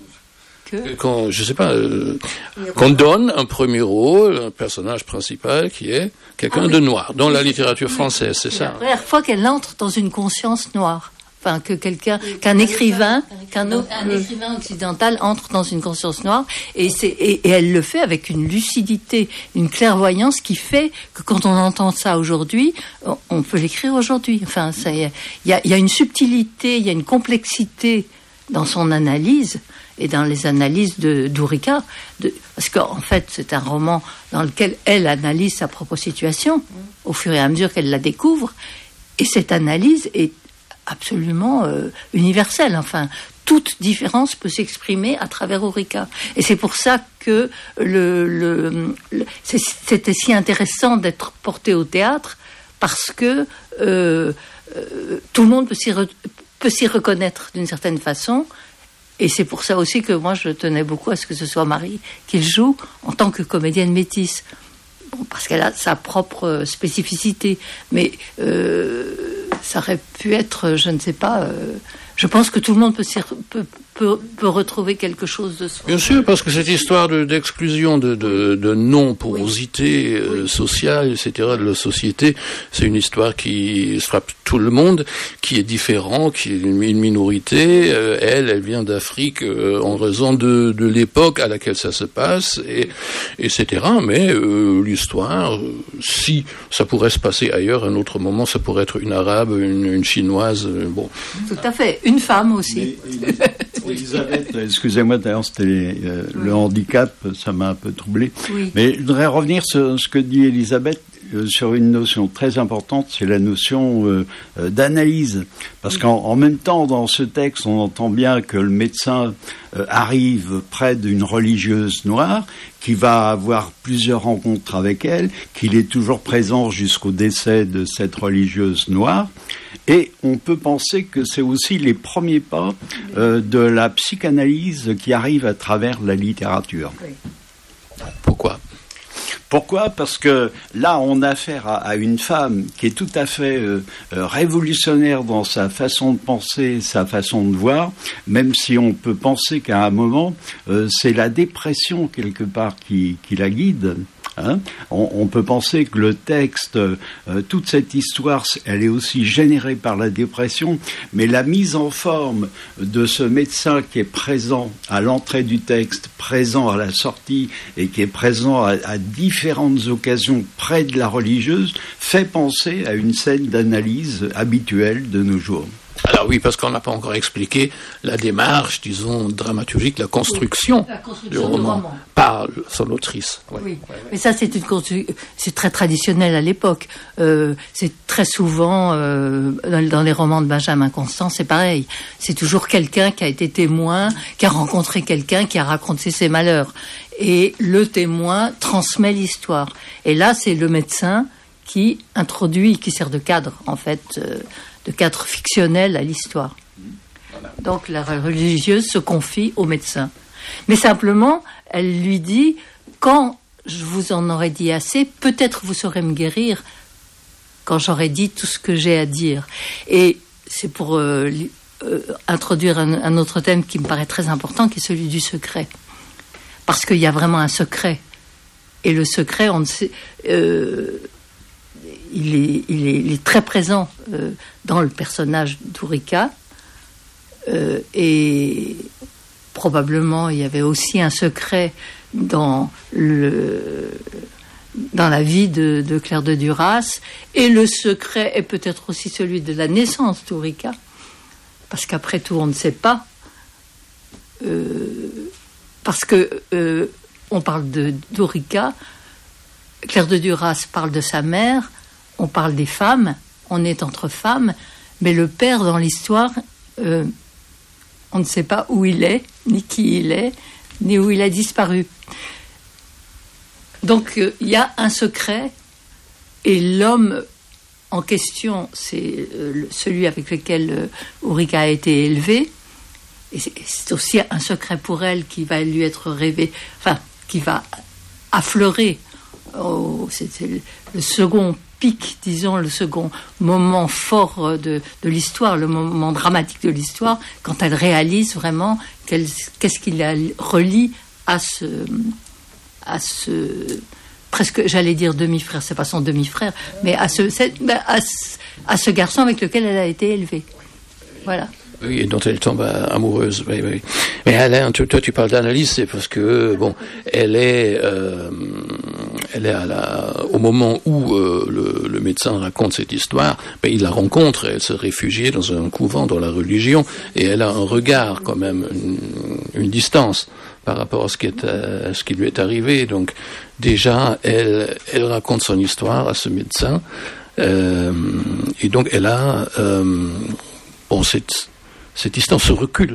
que... Qu'on, je sais pas, euh, qu'on donne un premier rôle, un personnage principal qui est quelqu'un ah, oui. de noir dans la littérature française, c'est, c'est ça. La première fois qu'elle entre dans une conscience noire. Enfin, que quelqu'un, qu'un écrivain, qu'un un, un écrivain occidental entre dans une conscience noire, et c'est, et, et elle le fait avec une lucidité, une clairvoyance qui fait que quand on entend ça aujourd'hui, on, on peut l'écrire aujourd'hui. Enfin, ça, il y a, il y a une subtilité, il y a une complexité dans son analyse et dans les analyses de d'Ourika, de, parce qu'en fait, c'est un roman dans lequel elle analyse sa propre situation au fur et à mesure qu'elle la découvre, et cette analyse est absolument euh, universelle. Enfin, toute différence peut s'exprimer à travers Ourika. Et c'est pour ça que le, le, le, c'est, c'était si intéressant d'être porté au théâtre, parce que euh, euh, tout le monde peut s'y, re, peut s'y reconnaître d'une certaine façon. Et c'est pour ça aussi que moi, je tenais beaucoup à ce que ce soit Marie qui le joue en tant que comédienne métisse. Bon, parce qu'elle a sa propre spécificité. Mais euh, ça aurait pu être, je ne sais pas, euh, je pense que tout le monde peut, s'y, peut, peut, peut retrouver quelque chose de soi. Bien sûr, parce que cette histoire de, d'exclusion, de, de, de non-porosité oui. euh, sociale, et cetera, de la société, c'est une histoire qui frappe tout le monde, qui est différent, qui est une minorité. Euh, elle, elle vient d'Afrique euh, en raison de, de l'époque à laquelle ça se passe, et, et cetera. Mais euh, l'histoire, euh, si ça pourrait se passer ailleurs, à un autre moment, ça pourrait être une arabe, une, une chinoise, euh, bon. Tout à fait. Une femme aussi. Mais, Elisabeth, excusez-moi, d'ailleurs, c'était euh, oui. le handicap, ça m'a un peu troublé. Oui. Mais je voudrais revenir sur ce que dit Elisabeth, euh, sur une notion très importante, c'est la notion euh, euh, d'analyse. Parce oui. qu'en en même temps, dans ce texte, on entend bien que le médecin euh, arrive près d'une religieuse noire, qui va avoir plusieurs rencontres avec elle, qu'il est toujours présent jusqu'au décès de cette religieuse noire. Et on peut penser que c'est aussi les premiers pas euh, de la psychanalyse qui arrive à travers la littérature. Oui. Pourquoi ? Pourquoi ? Parce que là, on a affaire à, à une femme qui est tout à fait euh, euh, révolutionnaire dans sa façon de penser, sa façon de voir, même si on peut penser qu'à un moment, euh, c'est la dépression quelque part qui, qui la guide. Hein, on, on peut penser que le texte, euh, toute cette histoire, elle est aussi générée par la dépression, mais la mise en forme de ce médecin qui est présent à l'entrée du texte, présent à la sortie et qui est présent à, à différentes occasions près de la religieuse, fait penser à une scène d'analyse habituelle de nos jours. Alors oui, parce qu'on n'a pas encore expliqué la démarche, disons, dramaturgique, la construction, oui, la construction du roman, du roman par son autrice. Oui, oui. Mais ça, c'est une c'est très traditionnel à l'époque. Euh, c'est très souvent, euh, dans, dans les romans de Benjamin Constant, c'est pareil. C'est toujours quelqu'un qui a été témoin, qui a rencontré quelqu'un, qui a raconté ses malheurs. Et le témoin transmet l'histoire. Et là, c'est le médecin qui introduit, qui sert de cadre, en fait, euh, de cadre fictionnel à l'histoire. Donc la religieuse se confie au médecin. Mais simplement, elle lui dit, quand je vous en aurai dit assez, peut-être vous saurez me guérir quand j'aurai dit tout ce que j'ai à dire. Et c'est pour euh, euh, introduire un, un autre thème qui me paraît très important, qui est celui du secret. Parce qu'il y a vraiment un secret. Et le secret, on ne sait, euh, il, est, il, est, il est très présent euh, dans le personnage d'Ourika. Euh, et probablement, il y avait aussi un secret dans, le, dans la vie de, de Claire de Duras. Et le secret est peut-être aussi celui de la naissance d'Ourika. Parce qu'après tout, on ne sait pas. Euh, parce que euh, on parle de, d'Ourika, Claire de Duras parle de sa mère, on parle des femmes, on est entre femmes, mais le père dans l'histoire... Euh, on ne sait pas où il est, ni qui il est, ni où il a disparu. Donc, il euh, y a un secret, et l'homme en question, c'est euh, celui avec lequel euh, Ourika a été élevée, et c'est, c'est aussi un secret pour elle qui va lui être révélé, enfin, qui va affleurer. Oh, c'était le, le second pic, disons, le second moment fort de, de l'histoire, le moment dramatique de l'histoire, quand elle réalise vraiment qu'elle, qu'est-ce qui la relie à ce, à ce, presque, j'allais dire demi-frère, c'est pas son demi-frère, mais à ce, à ce, à ce garçon avec lequel elle a été élevée. Voilà. Oui, et dont elle tombe amoureuse. Oui, oui. Mais Alain, toi, toi tu parles d'analyse, c'est parce que bon, elle est, euh, elle est à la, au moment où euh, le, le médecin raconte cette histoire, ben, il la rencontre. Elle se réfugie dans un couvent dans la religion, et elle a un regard quand même, une, une distance par rapport à ce qui est, à ce qui lui est arrivé. Donc déjà, elle, elle raconte son histoire à ce médecin, euh, et donc elle a, euh, bon, cette Cette distance se recule.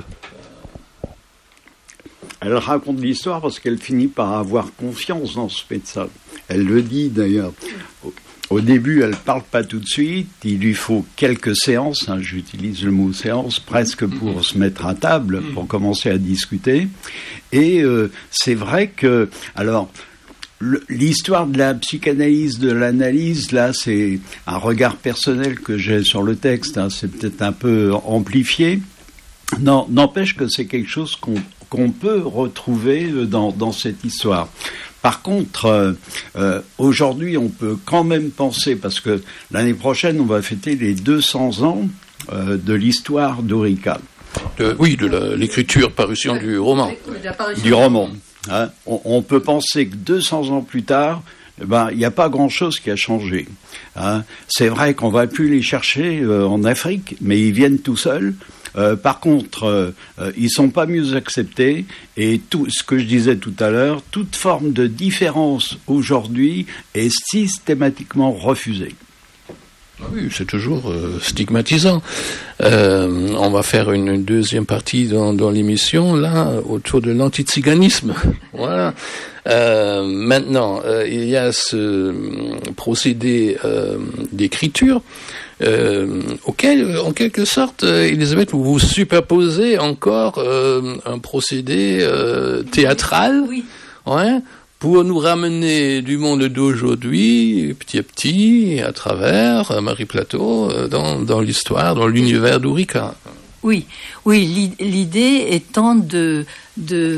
Elle raconte l'histoire parce qu'elle finit par avoir confiance dans ce médecin. Elle le dit d'ailleurs. Au début, elle ne parle pas tout de suite. Il lui faut quelques séances, hein, j'utilise le mot séance, presque pour se mettre à table, pour commencer à discuter. Et euh, c'est vrai que... Alors, le, l'histoire de la psychanalyse, de l'analyse, là, c'est un regard personnel que j'ai sur le texte. Hein, c'est peut-être un peu amplifié. Non, n'empêche que c'est quelque chose qu'on, qu'on peut retrouver dans, dans cette histoire. Par contre, euh, euh, aujourd'hui, on peut quand même penser, parce que l'année prochaine, on va fêter les deux cents ans euh, de l'histoire d'Ourika. De, oui, de la, l'écriture, parution du roman. Du roman. Hein. On, on peut penser que deux cents ans plus tard, eh ben, il n'y a pas grand-chose qui a changé. Hein. C'est vrai qu'on ne va plus les chercher euh, en Afrique, mais ils viennent tout seuls. Euh, par contre, euh, euh, ils sont pas mieux acceptés, et tout ce que je disais tout à l'heure, toute forme de différence aujourd'hui est systématiquement refusée. Oui, c'est toujours euh, stigmatisant. Euh, on va faire une deuxième partie dans, dans l'émission, là, autour de l'antiziganisme. Voilà. Euh, maintenant, euh, il y a ce procédé euh, d'écriture euh, auquel, en quelque sorte, euh, Elisabeth, vous vous superposez encore euh, un procédé euh, théâtral. Oui. Ouais. Pour nous ramener du monde d'aujourd'hui, petit à petit, à travers Marie Plateau, dans, dans l'histoire, dans l'univers d'Ourika. Oui, oui, l'idée étant de, de...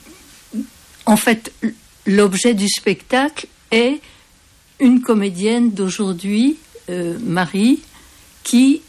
En fait, l'objet du spectacle est une comédienne d'aujourd'hui, euh, Marie, qui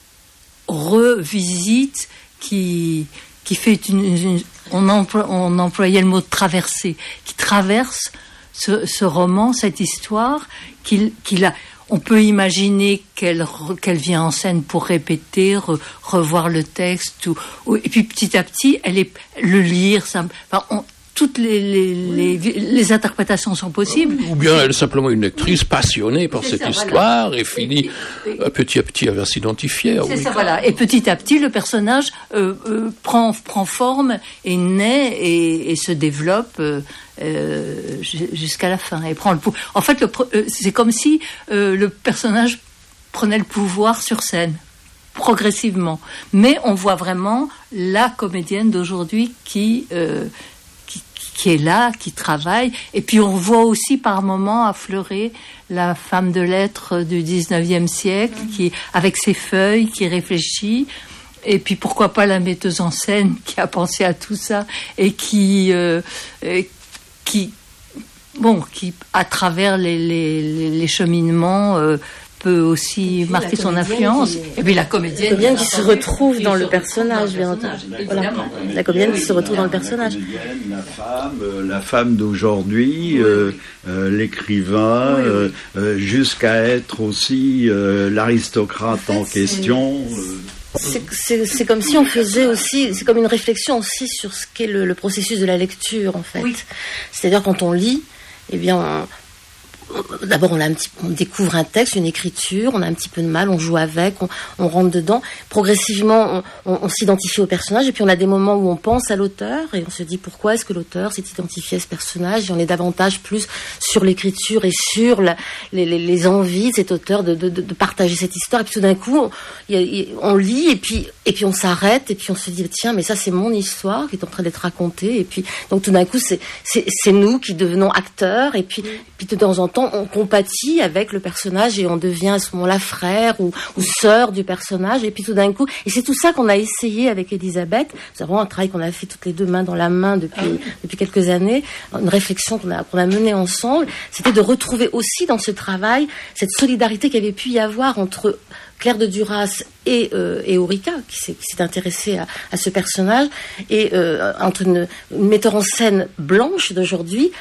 revisite, qui, qui fait une... une On, emploie, on employait le mot de traverser, qui traverse ce, ce roman, cette histoire, qu'il, qu'il a. On peut imaginer qu'elle, qu'elle vient en scène pour répéter, re, revoir le texte, ou, ou, et puis petit à petit, elle est le lire. Ça, enfin, on, toutes les, les, les, les interprétations sont possibles. Ou bien elle est simplement une actrice passionnée par cette ça, histoire voilà. et finit euh, petit à petit à s'identifier. C'est oui. ça, voilà. Et petit à petit, le personnage euh, euh, prend, prend forme et naît et, et se développe euh, euh, jusqu'à la fin. Et prend le pou- en fait, le, euh, c'est comme si euh, le personnage prenait le pouvoir sur scène. Progressivement. Mais on voit vraiment la comédienne d'aujourd'hui qui... Euh, qui est là, qui travaille, et puis on voit aussi par moments affleurer la femme de lettres du dix-neuvième siècle, mmh. qui, avec ses feuilles, qui réfléchit, et puis pourquoi pas la metteuse en scène qui a pensé à tout ça, et qui, euh, qui, bon, qui à travers les, les, les cheminements, euh, peut aussi marquer son influence. Est... Et puis la comédienne, la comédienne qui se retrouve dans le personnage, bien entendu. Voilà. La comédienne qui se retrouve dans le personnage. La femme, euh, la femme d'aujourd'hui, oui. euh, euh, l'écrivain, oui, oui. Euh, jusqu'à être aussi euh, l'aristocrate en, fait, en question. Euh... C'est, c'est, c'est comme si on faisait aussi, c'est comme une réflexion aussi sur ce qu'est le, le processus de la lecture, en fait. Oui. C'est-à-dire quand on lit, eh bien, on, d'abord on, a un petit, on découvre un texte, une écriture, on a un petit peu de mal, on joue avec, on, on rentre dedans. Progressivement, on, on, on s'identifie au personnage, et puis on a des moments où on pense à l'auteur, et on se dit pourquoi est-ce que l'auteur s'est identifié à ce personnage, et on est davantage plus sur l'écriture et sur la, les, les, les envies de cet auteur de, de, de partager cette histoire. Et puis tout d'un coup, on, y a, on lit, et puis, et puis on s'arrête, et puis on se dit tiens, mais ça c'est mon histoire qui est en train d'être racontée, et puis donc tout d'un coup c'est, c'est, c'est nous qui devenons acteurs, et puis, puis de temps en temps on compatit avec le personnage et on devient à ce moment-là frère ou, ou sœur du personnage, et puis tout d'un coup, et c'est tout ça qu'on a essayé avec Elisabeth. C'est vraiment un travail qu'on a fait toutes les deux main dans la main depuis, depuis quelques années, une réflexion qu'on a, qu'on a menée ensemble, c'était de retrouver aussi dans ce travail cette solidarité qu'il y avait pu y avoir entre Claire de Duras et, euh, et Ourika, qui s'est, qui s'est intéressée à, à ce personnage, et euh, entre une, une metteur en scène blanche d'aujourd'hui,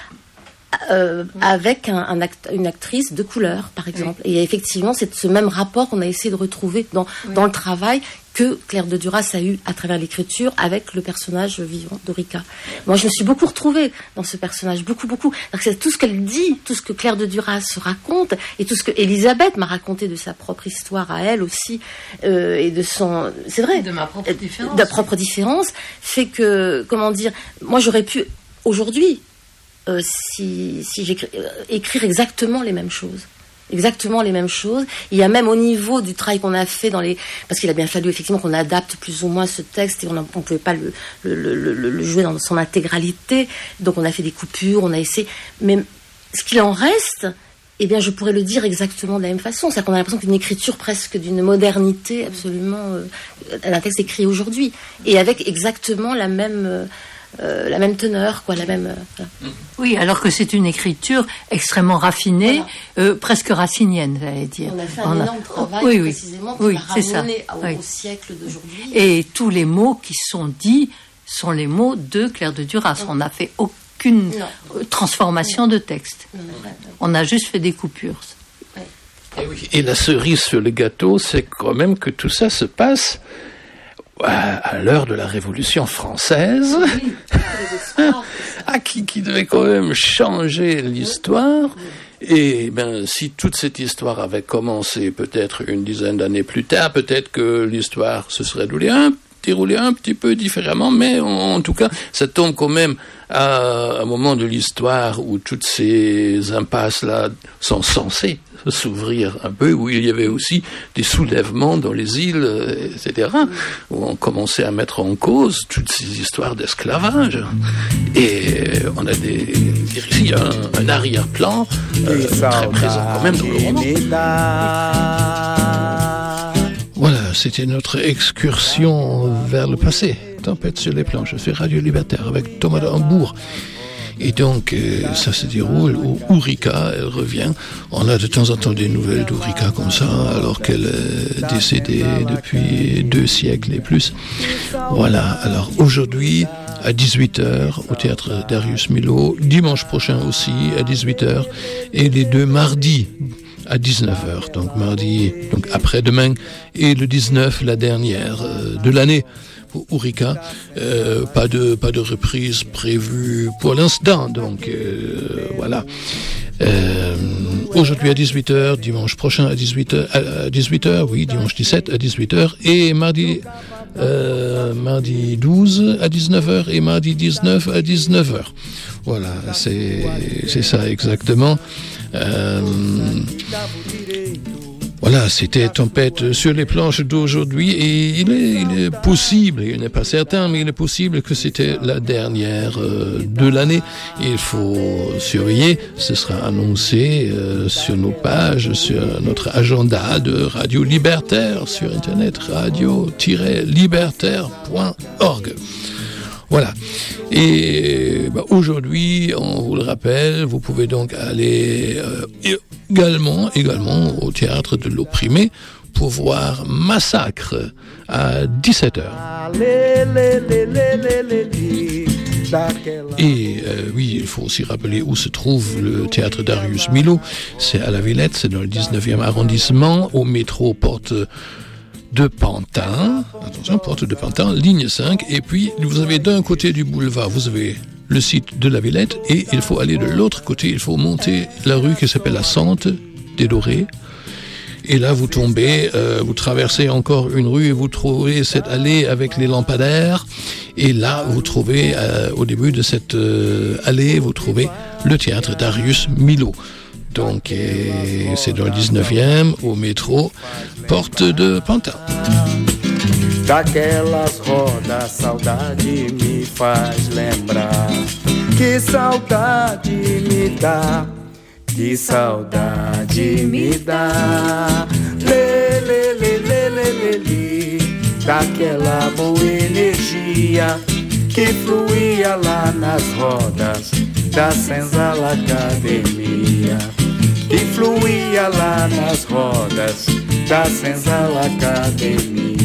Euh, avec un, un act, une actrice de couleur, par exemple. Oui. Et effectivement, c'est ce même rapport qu'on a essayé de retrouver dans, oui. dans le travail que Claire de Duras a eu à travers l'écriture avec le personnage vivant d'Ourika. Moi, je me suis beaucoup retrouvée dans ce personnage, beaucoup, beaucoup. Donc, c'est tout ce qu'elle dit, tout ce que Claire de Duras raconte, et tout ce que Elisabeth m'a raconté de sa propre histoire à elle aussi, euh, et de son... C'est vrai. De ma propre différence. De ma propre différence, fait que, comment dire, moi, j'aurais pu, aujourd'hui, Euh, si, si j'écris, euh, écrire exactement les mêmes choses. Exactement les mêmes choses. Il y a même au niveau du travail qu'on a fait dans les... Parce qu'il a bien fallu effectivement qu'on adapte plus ou moins ce texte, et on ne pouvait pas le, le, le, le, le jouer dans son intégralité. Donc on a fait des coupures, on a essayé... Mais ce qu'il en reste, eh bien je pourrais le dire exactement de la même façon. C'est-à-dire qu'on a l'impression qu'une écriture presque d'une modernité absolument... Euh, un texte écrit aujourd'hui. Et avec exactement la même... Euh, Euh, la même teneur, quoi, la même. Euh, oui, alors que c'est une écriture extrêmement raffinée, voilà. euh, presque racinienne, j'allais dire. On a fait un on énorme a... travail, oui, précisément, oui, qui oui, a ramené ça. Au, oui. au siècle d'aujourd'hui. Et tous les mots qui sont dits sont les mots de Claire de Duras. Non. On n'a fait aucune non. transformation non. de texte. Non, non, non. On a juste fait des coupures. Oui. Et, oui. Et la cerise sur le gâteau, c'est quand même que tout ça se passe à l'heure de la Révolution française, oui, ah, qui, qui devait quand même changer l'histoire. Et ben, si toute cette histoire avait commencé peut-être une dizaine d'années plus tard, peut-être que l'histoire se serait déroulée un, déroulée un petit peu différemment, mais en, en tout cas, ça tombe quand même à un moment de l'histoire où toutes ces impasses-là sont censées s'ouvrir un peu, où il y avait aussi des soulèvements dans les îles, et cetera, où on commençait à mettre en cause toutes ces histoires d'esclavage. Et on a des, ici un, un arrière-plan euh, très présent quand même dans le roman. Voilà, c'était notre excursion vers le passé. Tempête sur les planches, c'est Radio Libertaire avec Thomas de Hambourg. Et donc, euh, ça se déroule où Ourika, elle revient. On a de temps en temps des nouvelles d'Ourika comme ça, alors qu'elle est décédée depuis deux siècles et plus. Voilà, alors aujourd'hui, à dix-huit heures, au théâtre Darius Milhaud, dimanche prochain aussi, à dix-huit heures, et les deux mardis, à dix-neuf heures, donc mardi, donc après-demain, et le dix-neuf, la dernière euh, de l'année, pour Ourika. Euh, pas de pas de reprise prévue pour l'instant, donc euh, voilà. Euh, aujourd'hui à dix-huit heures, dimanche prochain à dix-huit heures, à dix-huit heures, oui, dimanche dix-sept à dix-huit heures, et mardi, euh, mardi douze à dix-neuf heures et mardi dix-neuf à dix-neuf heures. Voilà, c'est, c'est ça exactement. Euh, Voilà, c'était Tempête sur les planches d'aujourd'hui et il est, il est possible, il n'est pas certain, mais il est possible que c'était la dernière euh, de l'année. Il faut surveiller, ce sera annoncé euh, sur nos pages, sur notre agenda de Radio Libertaire sur internet, radio tiret libertaire point org. Voilà. Et bah, aujourd'hui, on vous le rappelle, vous pouvez donc aller euh, également, également au théâtre de l'Opprimé pour voir Massacre à dix-sept heures. Et euh, oui, il faut aussi rappeler où se trouve le théâtre Darius Milhaud. C'est à la Villette, c'est dans le dix-neuvième arrondissement, au métro Porte de Pantin, attention, porte de Pantin, ligne cinq, et puis vous avez d'un côté du boulevard, vous avez le site de la Villette, et il faut aller de l'autre côté, il faut monter la rue qui s'appelle la Sente des Dorés, et là vous tombez, euh, vous traversez encore une rue, et vous trouvez cette allée avec les lampadaires, et là vous trouvez, euh, au début de cette euh, allée, vous trouvez le théâtre Darius Milhaud. Donc, et c'est dans le dix-neuvième, au métro, porte de Pantin. Daquelas rodas, saudade me faz lembrar. Que saudade me dá, que saudade me dá. Lê, lê, lê, lê, lê, lê, lê. Daquela boa energia que fluía lá nas rodas da senzala academia. Que fluía lá nas rodas da senzala academia.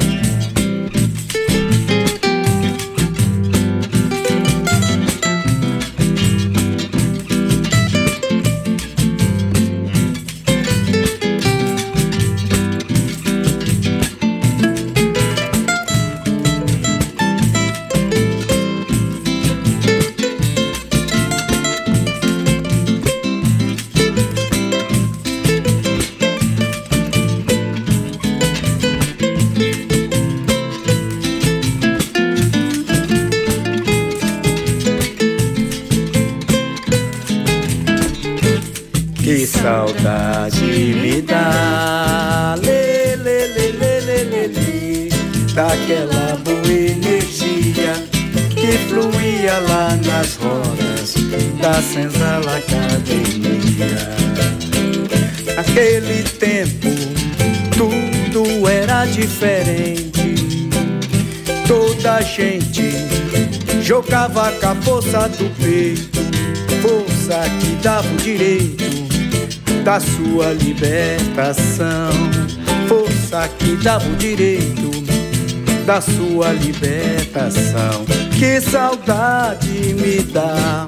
Que saudade me dá, lê, lê, lê, lê, lê, lê, lê, daquela boa energia que fluía lá nas rodas da senzala academia. Naquele tempo tudo era diferente, toda a gente jogava com a força do peito, força que dava o direito da sua libertação, força que dava o direito da sua libertação. Que saudade me dá.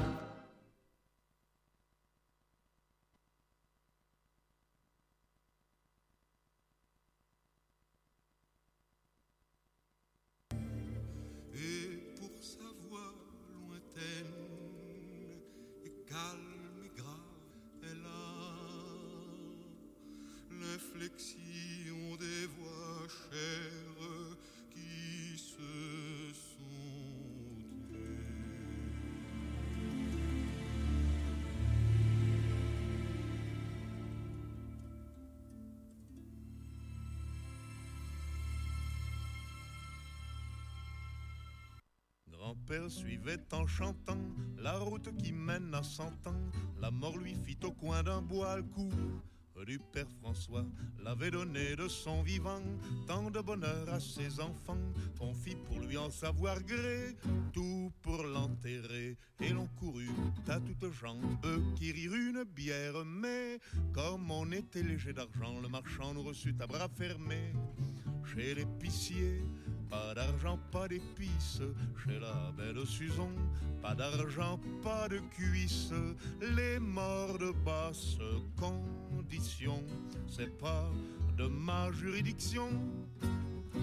Grand-père suivait en chantant la route qui mène à cent ans. La mort lui fit au coin d'un bois le coup du père François. L'avait donné de son vivant tant de bonheur à ses enfants qu'on fit pour lui en savoir gré tout pour l'enterrer. Et l'on courut à toutes jambes qui rirent une bière. Mais comme on était léger d'argent, le marchand nous reçut à bras fermés. Chez l'épicier, pas d'argent, pas d'épices. Chez la belle Suzon, pas d'argent, pas de cuisses. Les morts de basse condition, c'est pas de ma juridiction.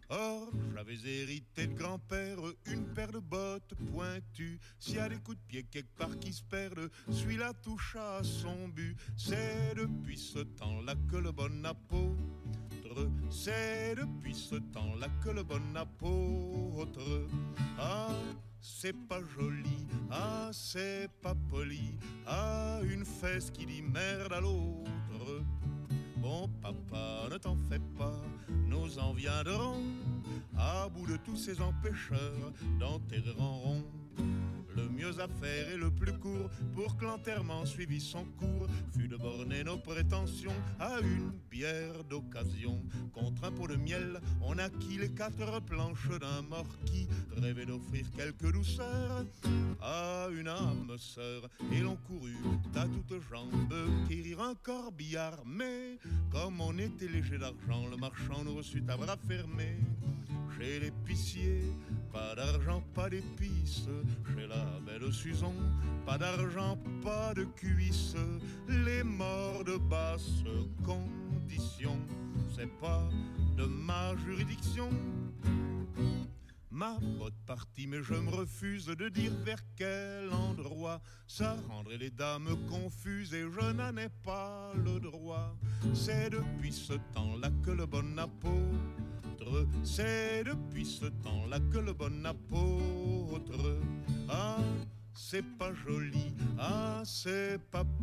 Or, j'avais hérité de grand-père une paire de bottes pointues. S'il y a des coups de pied quelque part qui se perdent, celui-là touche à son but. C'est depuis ce temps-là que le bon apôtre, c'est depuis ce temps-là que le bon apôtre, ah, c'est pas joli, ah, c'est pas poli, ah, une fesse qui dit merde à l'autre. Bon papa, ne t'en fais pas, nous en viendrons à bout de tous ces empêcheurs d'enterrer en rond. Le mieux à faire et le plus court pour que l'enterrement suivit son cours fut de borner nos prétentions à une bière d'occasion. Contre un pot de miel, on acquit les quatre planches d'un mort qui rêvait d'offrir quelques douceurs à une âme sœur. Et l'on courut à toutes jambes quérir un corbillard. Mais comme on était léger d'argent, le marchand nous reçut à bras fermés. Chez l'épicier, pas d'argent, pas d'épices. Chez la belle Suzon, pas d'argent, pas de cuisses. Les morts de basse condition, c'est pas de ma juridiction. Ma botte partie, mais je me refuse de dire vers quel endroit. Ça rendrait les dames confuses et je n'en ai pas le droit. C'est depuis ce temps-là que le bon apôtre, c'est depuis ce temps-là que le bon apôtre, ah, c'est pas joli, ah, c'est pas